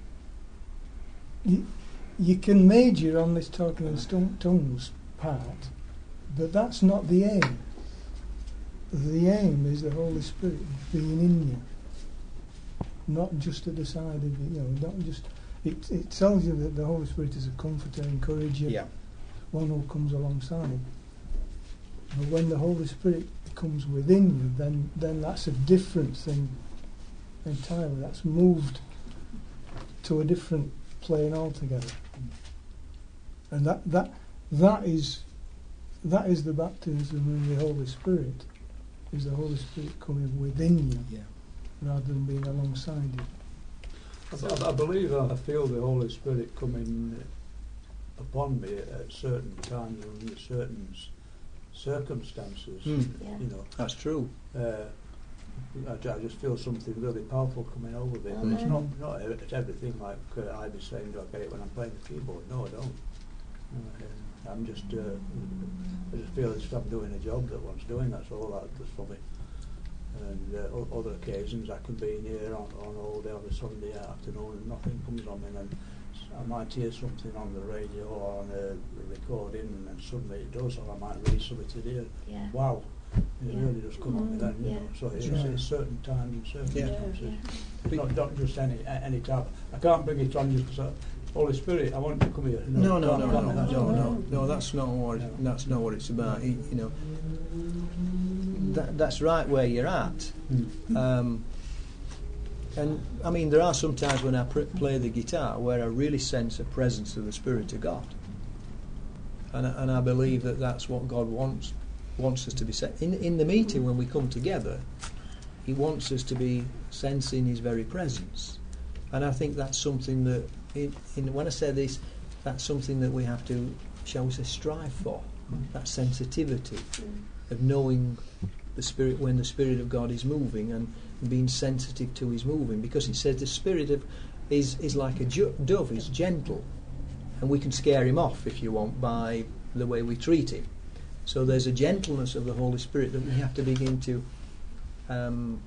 You, you can major on this talking in stung- tongues part, but that's not the aim. The aim is the Holy Spirit being in you, not just at the side of you. You know, not just. It, it tells you that the Holy Spirit is a comforter, encourager, Yeah. one who comes alongside. But when the Holy Spirit comes within you, then then that's a different thing entirely. That's moved to a different plane altogether. And that that that is that is the baptism in the Holy Spirit. Is the Holy Spirit coming within you Yeah. rather than being alongside you. I, I believe I feel the Holy Spirit coming upon me at certain times and under certain s- circumstances. Mm. Yeah. You know, That's true. uh, I, ju- I just feel something really powerful coming over me. But it's not not e- it's everything like uh, I'd be saying. Do I get it when I'm playing the keyboard? No, I don't. Uh, I'm just uh, I just feel as if I'm doing a job that one's doing. That's all that does for me. And uh, o- other occasions I can be in here on, on all day on a Sunday afternoon and nothing comes on me, and then s- I might hear something on the radio or on a recording, and then suddenly it does, or I might read something here. Yeah. Wow, it Yeah. really does come on me then, you Yeah. know. So it's, Right. it's certain times and circumstances. Yeah. It's not, not just any a- any time. I can't bring it on just because Holy Spirit, I want you to come here. No, no, can't- no, can't no, do that. no, no, no. That's not what. It, that's not what it's about. You, you know, that, that's right where you're at. Mm. Um, and I mean, there are some times when I pr- play the guitar where I really sense a presence of the Spirit of God, and I, and I believe that that's what God wants wants us to be. Se- in in the meeting when we come together, He wants us to be sensing His very presence, and I think that's something that. In, in, when I say this, that's something that we have to, shall we say, strive for. That sensitivity Mm. of knowing the Spirit when the Spirit of God is moving and being sensitive to His moving, because it says the Spirit of is is like a ju- dove, is gentle, and we can scare him off if you want by the way we treat him. So there's a gentleness of the Holy Spirit that we have to begin to um,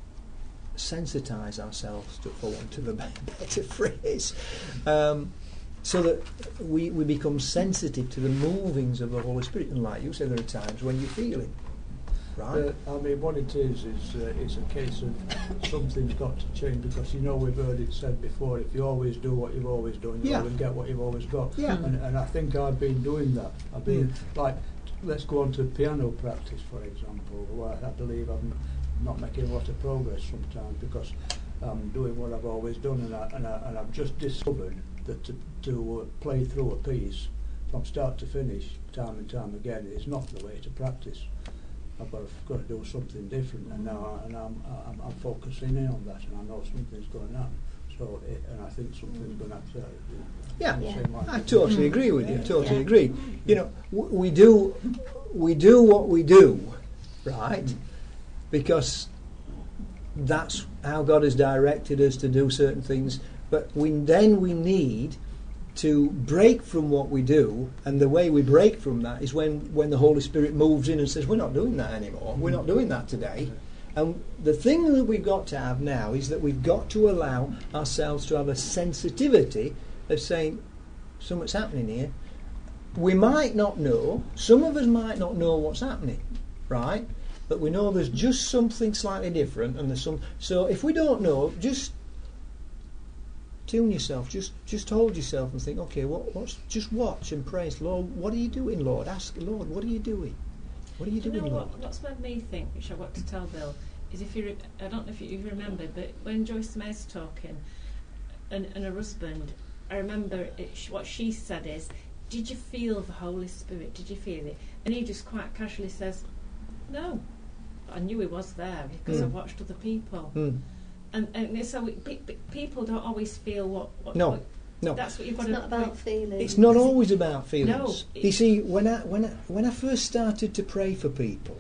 sensitize ourselves to, for want of a better phrase, um, so that we, we become sensitive to the movings of the Holy Spirit. And like you said, there are times when you feel Him, right? Uh, I mean, what it is is uh, it's a case of something's got to change, because you know we've heard it said before. If you always do what you've always done, you Yeah. always get what you've always got. Yeah. And, and I think I've been doing that. I've been Mm. like let's go on to piano practice, for example, where I believe I'm not making a lot of progress sometimes because I'm doing what I've always done, and, I, and, I, and I've just discovered that to, to uh, play through a piece from start to finish, time and time again, is not the way to practice. I've got to, got to do something different, and now I, and I'm, I'm, I'm focusing in on that, and I know something's going on. So, it, and I think something's going to have to. Yeah, Yeah. I totally agree with you. Totally Yeah. agree. You know, w- we do we do what we do, right? Because that's how God has directed us to do certain things. But we then we need to break from what we do, and the way we break from that is when when the Holy Spirit moves in and says, "We're not doing that anymore. We're not doing that today." And the thing that we've got to have now is that we've got to allow ourselves to have a sensitivity of saying, something's happening here. We might not know, some of us might not know what's happening, right? But we know there's just something slightly different, and there's some. So if we don't know, just tune yourself, just just hold yourself and think, okay, what what's just watch and praise, Lord, what are you doing, Lord? Ask, Lord, what are you doing? What are you Do doing, you know Lord? what, what's made me think, which I want to tell Bill, is if you, re- I don't know if you, you remember, but when Joyce May's talking, and, and her husband, I remember it, sh- what she said is, did you feel the Holy Spirit? Did you feel it? And he just quite casually says, no. But I knew he was there because Mm. I watched other people. Mm. And, and so it, pe- pe- people don't always feel what... what No. what- No. That's what you've got It's to... not about feelings. It's not always about feelings. No, it- You see, when I when I when I first started to pray for people,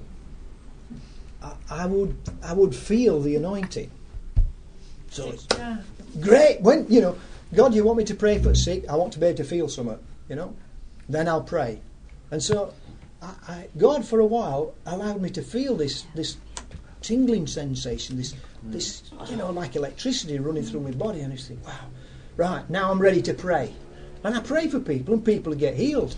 I, I would I would feel the anointing. So it's Yeah. great when you know, God, you want me to pray for the sick? I want to be able to feel something. You know, then I'll pray. And so, I, I, God for a while allowed me to feel this this tingling sensation, this this you know like electricity running through my body, and I just think, wow. Right, now I'm ready to pray. And I pray for people, and people get healed.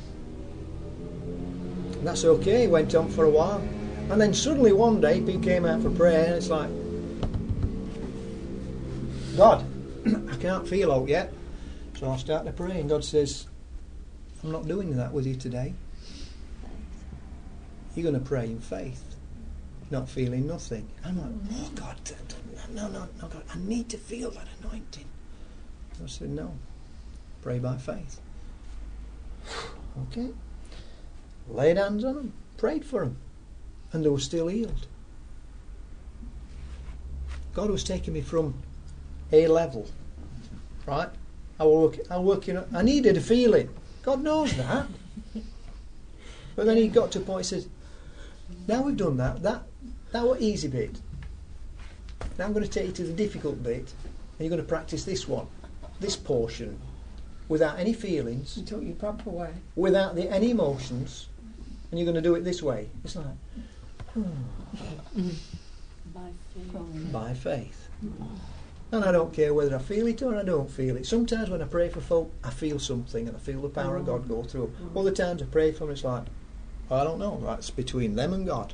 And that's okay, it went on for a while. And then suddenly one day, people came out for prayer, and it's like, God, I can't feel out yet. So I start to pray, and God says, I'm not doing that with you today. You're going to pray in faith, not feeling nothing. I'm like, oh God, no, no, no, God, I need to feel that anointing. I said, no, pray by faith. Okay. Laid hands on them, prayed for them, and they were still healed. God was taking me from A level, right? I was working, I was working, I needed a feeling. God knows that. But then he got to a point, he says, now we've done that, that, that was easy bit. Now I'm going to take you to the difficult bit, and you're going to practice this one. This portion, without any feelings, You took your proper way. without the, any emotions, and you're going to do it this way. It's like, By faith. by faith. And I don't care whether I feel it or I don't feel it. Sometimes when I pray for folk, I feel something and I feel the power of God go through. Other times I pray for them, it's like, I don't know, that's between them and God.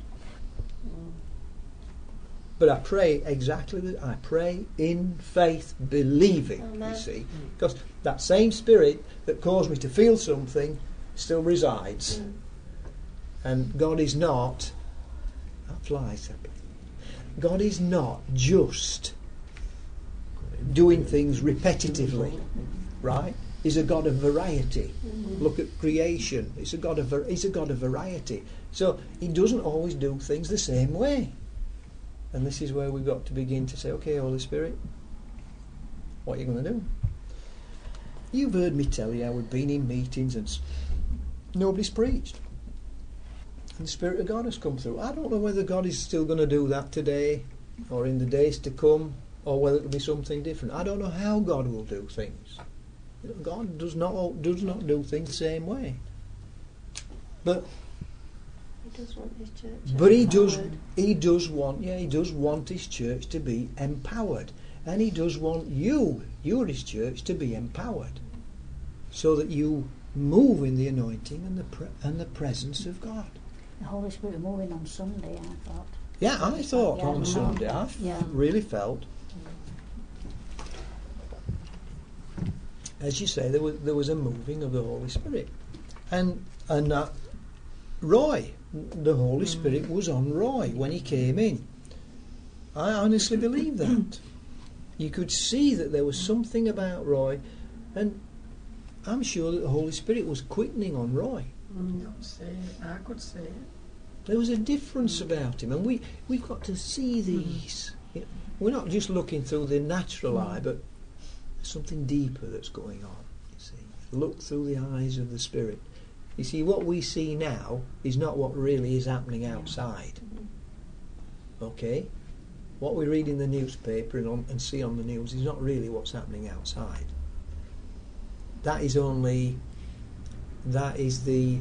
But I pray exactly that. I pray in faith, believing, Amen. you see. Because that same spirit that caused me to feel something still resides. Mm. And God is not, that flies, God is not just doing things repetitively, right? He's a God of variety. Mm. Look at creation. He's a God of var- He's a God of variety. So He doesn't always do things the same way. And this is where we've got to begin to say, okay, Holy Spirit, what are you going to do? You've heard me tell you how we've been in meetings and s- nobody's preached. And the Spirit of God has come through. I don't know whether God is still going to do that today or in the days to come, or whether it'll be something different. I don't know how God will do things. You know, God does not al- does not do things the same way. But He does want his church But he does, empowered. he does want, yeah, he does want his church to be empowered, and he does want you, you are his church, to be empowered, so that you move in the anointing and the pre- and the presence of God. The Holy Spirit moving on Sunday, I thought. Yeah, I thought Yeah, on no. Sunday, I f- Yeah. really felt, as you say, there was there was a moving of the Holy Spirit, and and that Roy. The Holy Spirit was on Roy when he came in. I honestly believe that. You could see that there was something about Roy, and I'm sure that the Holy Spirit was quickening on Roy. Mm, I could see it. I could see it. There was a difference about him, and we, we've got to see these. You know, we're not just looking through the natural eye, but there's something deeper that's going on. You see, look through the eyes of the Spirit. You see, what we see now is not what really is happening outside. Okay? What we read in the newspaper and, on, and see on the news is not really what's happening outside. That is only, that is the,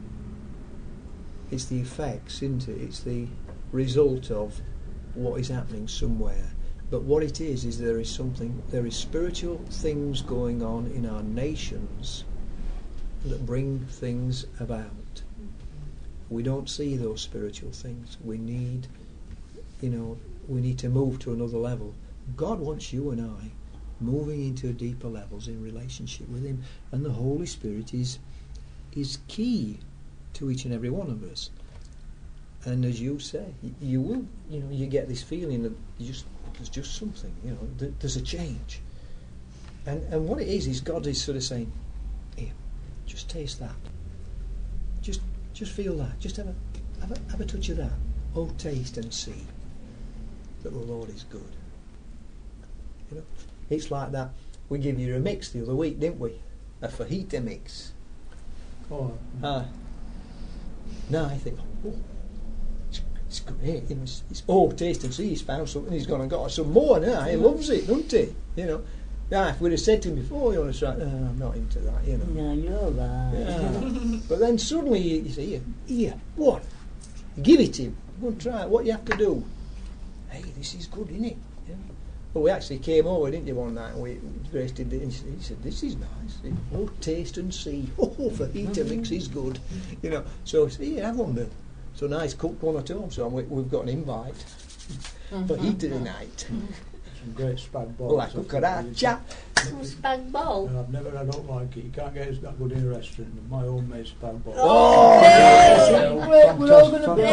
it's the effects, isn't it? It's the result of what is happening somewhere. But what it is, is there is something, there is spiritual things going on in our nations that bring things about. We don't see those spiritual things. We need, you know, we need to move to another level. God wants you and I moving into deeper levels in relationship with Him, and the Holy Spirit is is key to each and every one of us. And as you say, you will, you know, you get this feeling that you just there's just something, you know, th- there's a change. And and what it is is God is sort of saying, here, just taste that. Just just feel that. Just have a have a, have a touch of that. Oh, taste and see that the Lord is good. You know, it's like that. We gave you a mix the other week, didn't we? A fajita mix. Oh, Ah. Now I think, oh, it's, it's great. You know, it's, it's oh, taste and see. He's found something. He's gone and got some more now. He loves it, doesn't he? You know. Yeah, if we'd have said to him before, you want to try, no, I'm not into that, you know. No, you're right. Yeah. But then suddenly you, you say, here, here, what? Give it him. Go and try it. What you have to do? Hey, this is good, isn't it? Yeah. Well, we actually came over, didn't you, one night, and we tasted it, and he said, this is nice. It, oh, taste and see. Oh, fajita mix is good. You know, so I said, here, have one, Bill. So now he's cooked one at home, so we, we've got an invite. Fajita tonight. some great spag balls. La cucaracha. Some spag bol. And I've never, I don't like it. You can't get it's not good in a restaurant. But my homemade spag balls. Oh, yeah. We're, we're all going to be.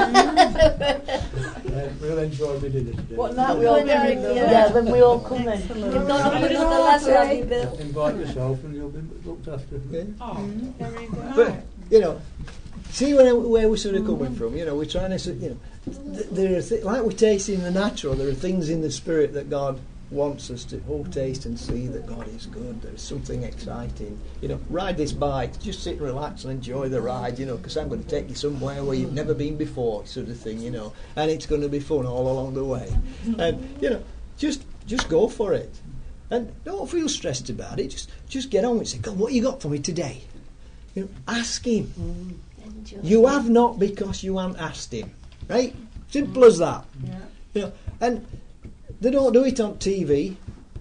Yeah, really enjoyed my dinner today. What night we all Good night, coming? yeah. Yeah, then we all come in. You've got to put us the last one, you Bill. Invite yourself and you'll be looked after. Yeah. Oh, very good. But, you know, see where, where we're sort of coming from. You know, we're trying to, you know, th- there are th- like we taste in the natural, there are things in the spirit that God wants us to oh, taste and see that God is good. There's something exciting. You know, ride this bike, just sit and relax and enjoy the ride, you know, because I'm going to take you somewhere where you've never been before, sort of thing, you know, and it's going to be fun all along the way. And, you know, just just go for it. And don't feel stressed about it. Just just get on with it. Say, God, what you got for me today? You know, ask Him. Enjoy. You have not because you haven't asked Him. Right? Simple as that. Yeah. You know, and they don't do it on T V.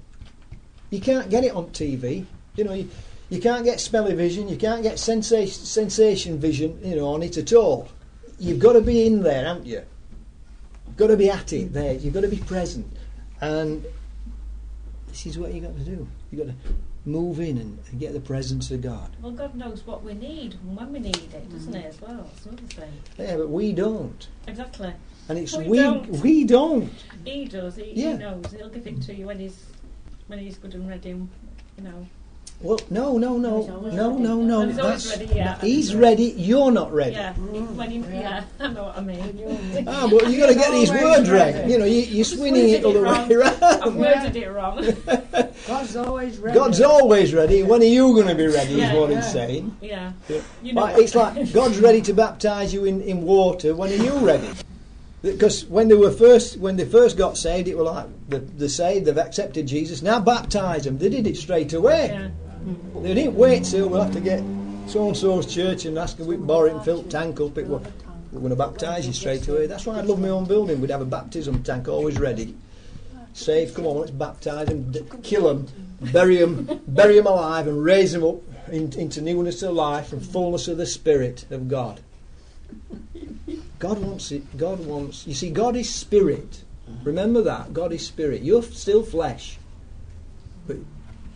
You can't get it on T V. You know, you, you can't get smelly vision. You can't get sensation, sensation vision, you know, on it at all. You've got to be in there, haven't you? You've got to be at it there. You've got to be present. And this is what you've got to do. You've got to move in and, and get the presence of God. Well, God knows what we need and when we need it, doesn't He, as well? It's another thing. Yeah, but we don't. Exactly. And it's We we don't. we don't. He does. He, Yeah. he knows. He'll give it to you when he's when he's good and ready. You know. Well, no, no, no, He's always no, ready. no, no. He's always That's- ready, yeah. He's ready. You're not ready. Yeah. When you, yeah. I know what I mean. Ah, but you got to get these Always words right. ready. You know, you, you're swinging worded it all the it way wrong. around. I've worded it wrong. God's always ready. God's always ready. When are you going to be ready? Yeah, is what yeah. He's saying. Yeah. Yeah. You know. Like, it's like God's ready to baptise you in, in water. When are you ready? Because when they were first, when they first got saved, it was like the the saved, they've accepted Jesus. Now baptise them. They did it straight away. Yeah. They didn't wait till we'll have to get so and so's church and ask if we can borrow it and fill the tank up. It was, we're going to baptise you straight away. That's why I'd love my own building. We'd have a baptism tank always ready. Saved, come on, let's baptise them, d- kill them, bury them, bury them alive, and raise them up in, into newness of life and fullness of the Spirit of God. God wants it. God wants. You see, God is spirit. Remember that. God is spirit. You're still flesh, but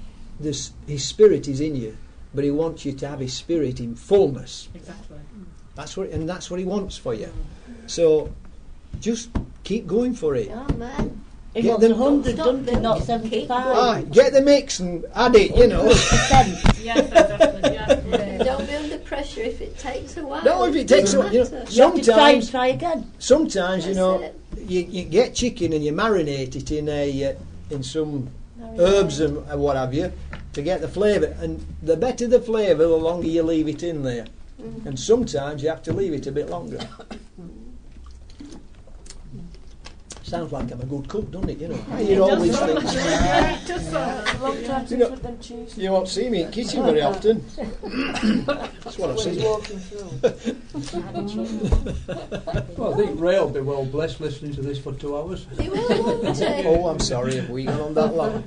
this His Spirit is in you. But He wants you to have His Spirit in fullness. Exactly. That's what, and that's what He wants for you. So just keep going for it. Oh man. He Get wants them- a hundred, Stop doesn't he? them. Not Keep seventy-five. Ah, get the mix and add it, you know. Percent. Yes, exactly. Yeah. Don't be under pressure if it takes a while. No, if it takes a Doesn't you know, matter. You have to try and sometimes, try again. sometimes you That's know, it. you, you get chicken and you marinate it in a uh, in some Marinade. herbs and uh, what have you to get the flavour. And the better the flavour, the longer you leave it in there. Mhm. And sometimes you have to leave it a bit longer. Sounds like I'm a good cook, doesn't it? You know, I hear all these things. Yeah, it does sound Long time You since know- we've done Tuesday. You won't see me in the kitchen very often. That's what I've When he's seen. walking through. Well, I think Ray will be well blessed listening to this for two hours. You will, won't you? Oh, I'm sorry if we gone on that long.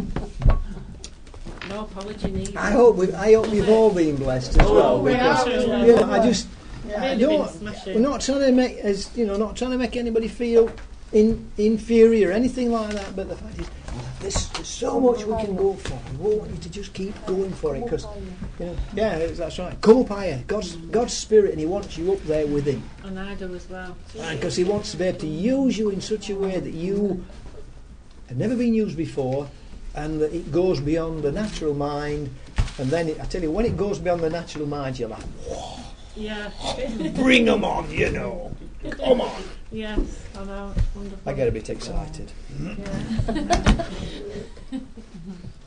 no apology needed. I hope we, I hope we've all been blessed as well. we Because have. you know, I just, I Really don't. been smashing. We're not trying to make, as you know, not trying to make anybody feel in, inferior or anything like that. But the fact is, there's, there's so much we can go for. We want you to just keep going for it because, you know, yeah, that's right. Come up higher. God's God's Spirit, and He wants you up there with Him. And I do as well. Because He wants to be able to use you in such a way that you have never been used before, and that it goes beyond the natural mind. And then it, I tell you, when it goes beyond the natural mind, you're like, whoa, Yeah. bring them on, you know, come on. Yes, I know. It's wonderful. I get a bit excited. Yeah.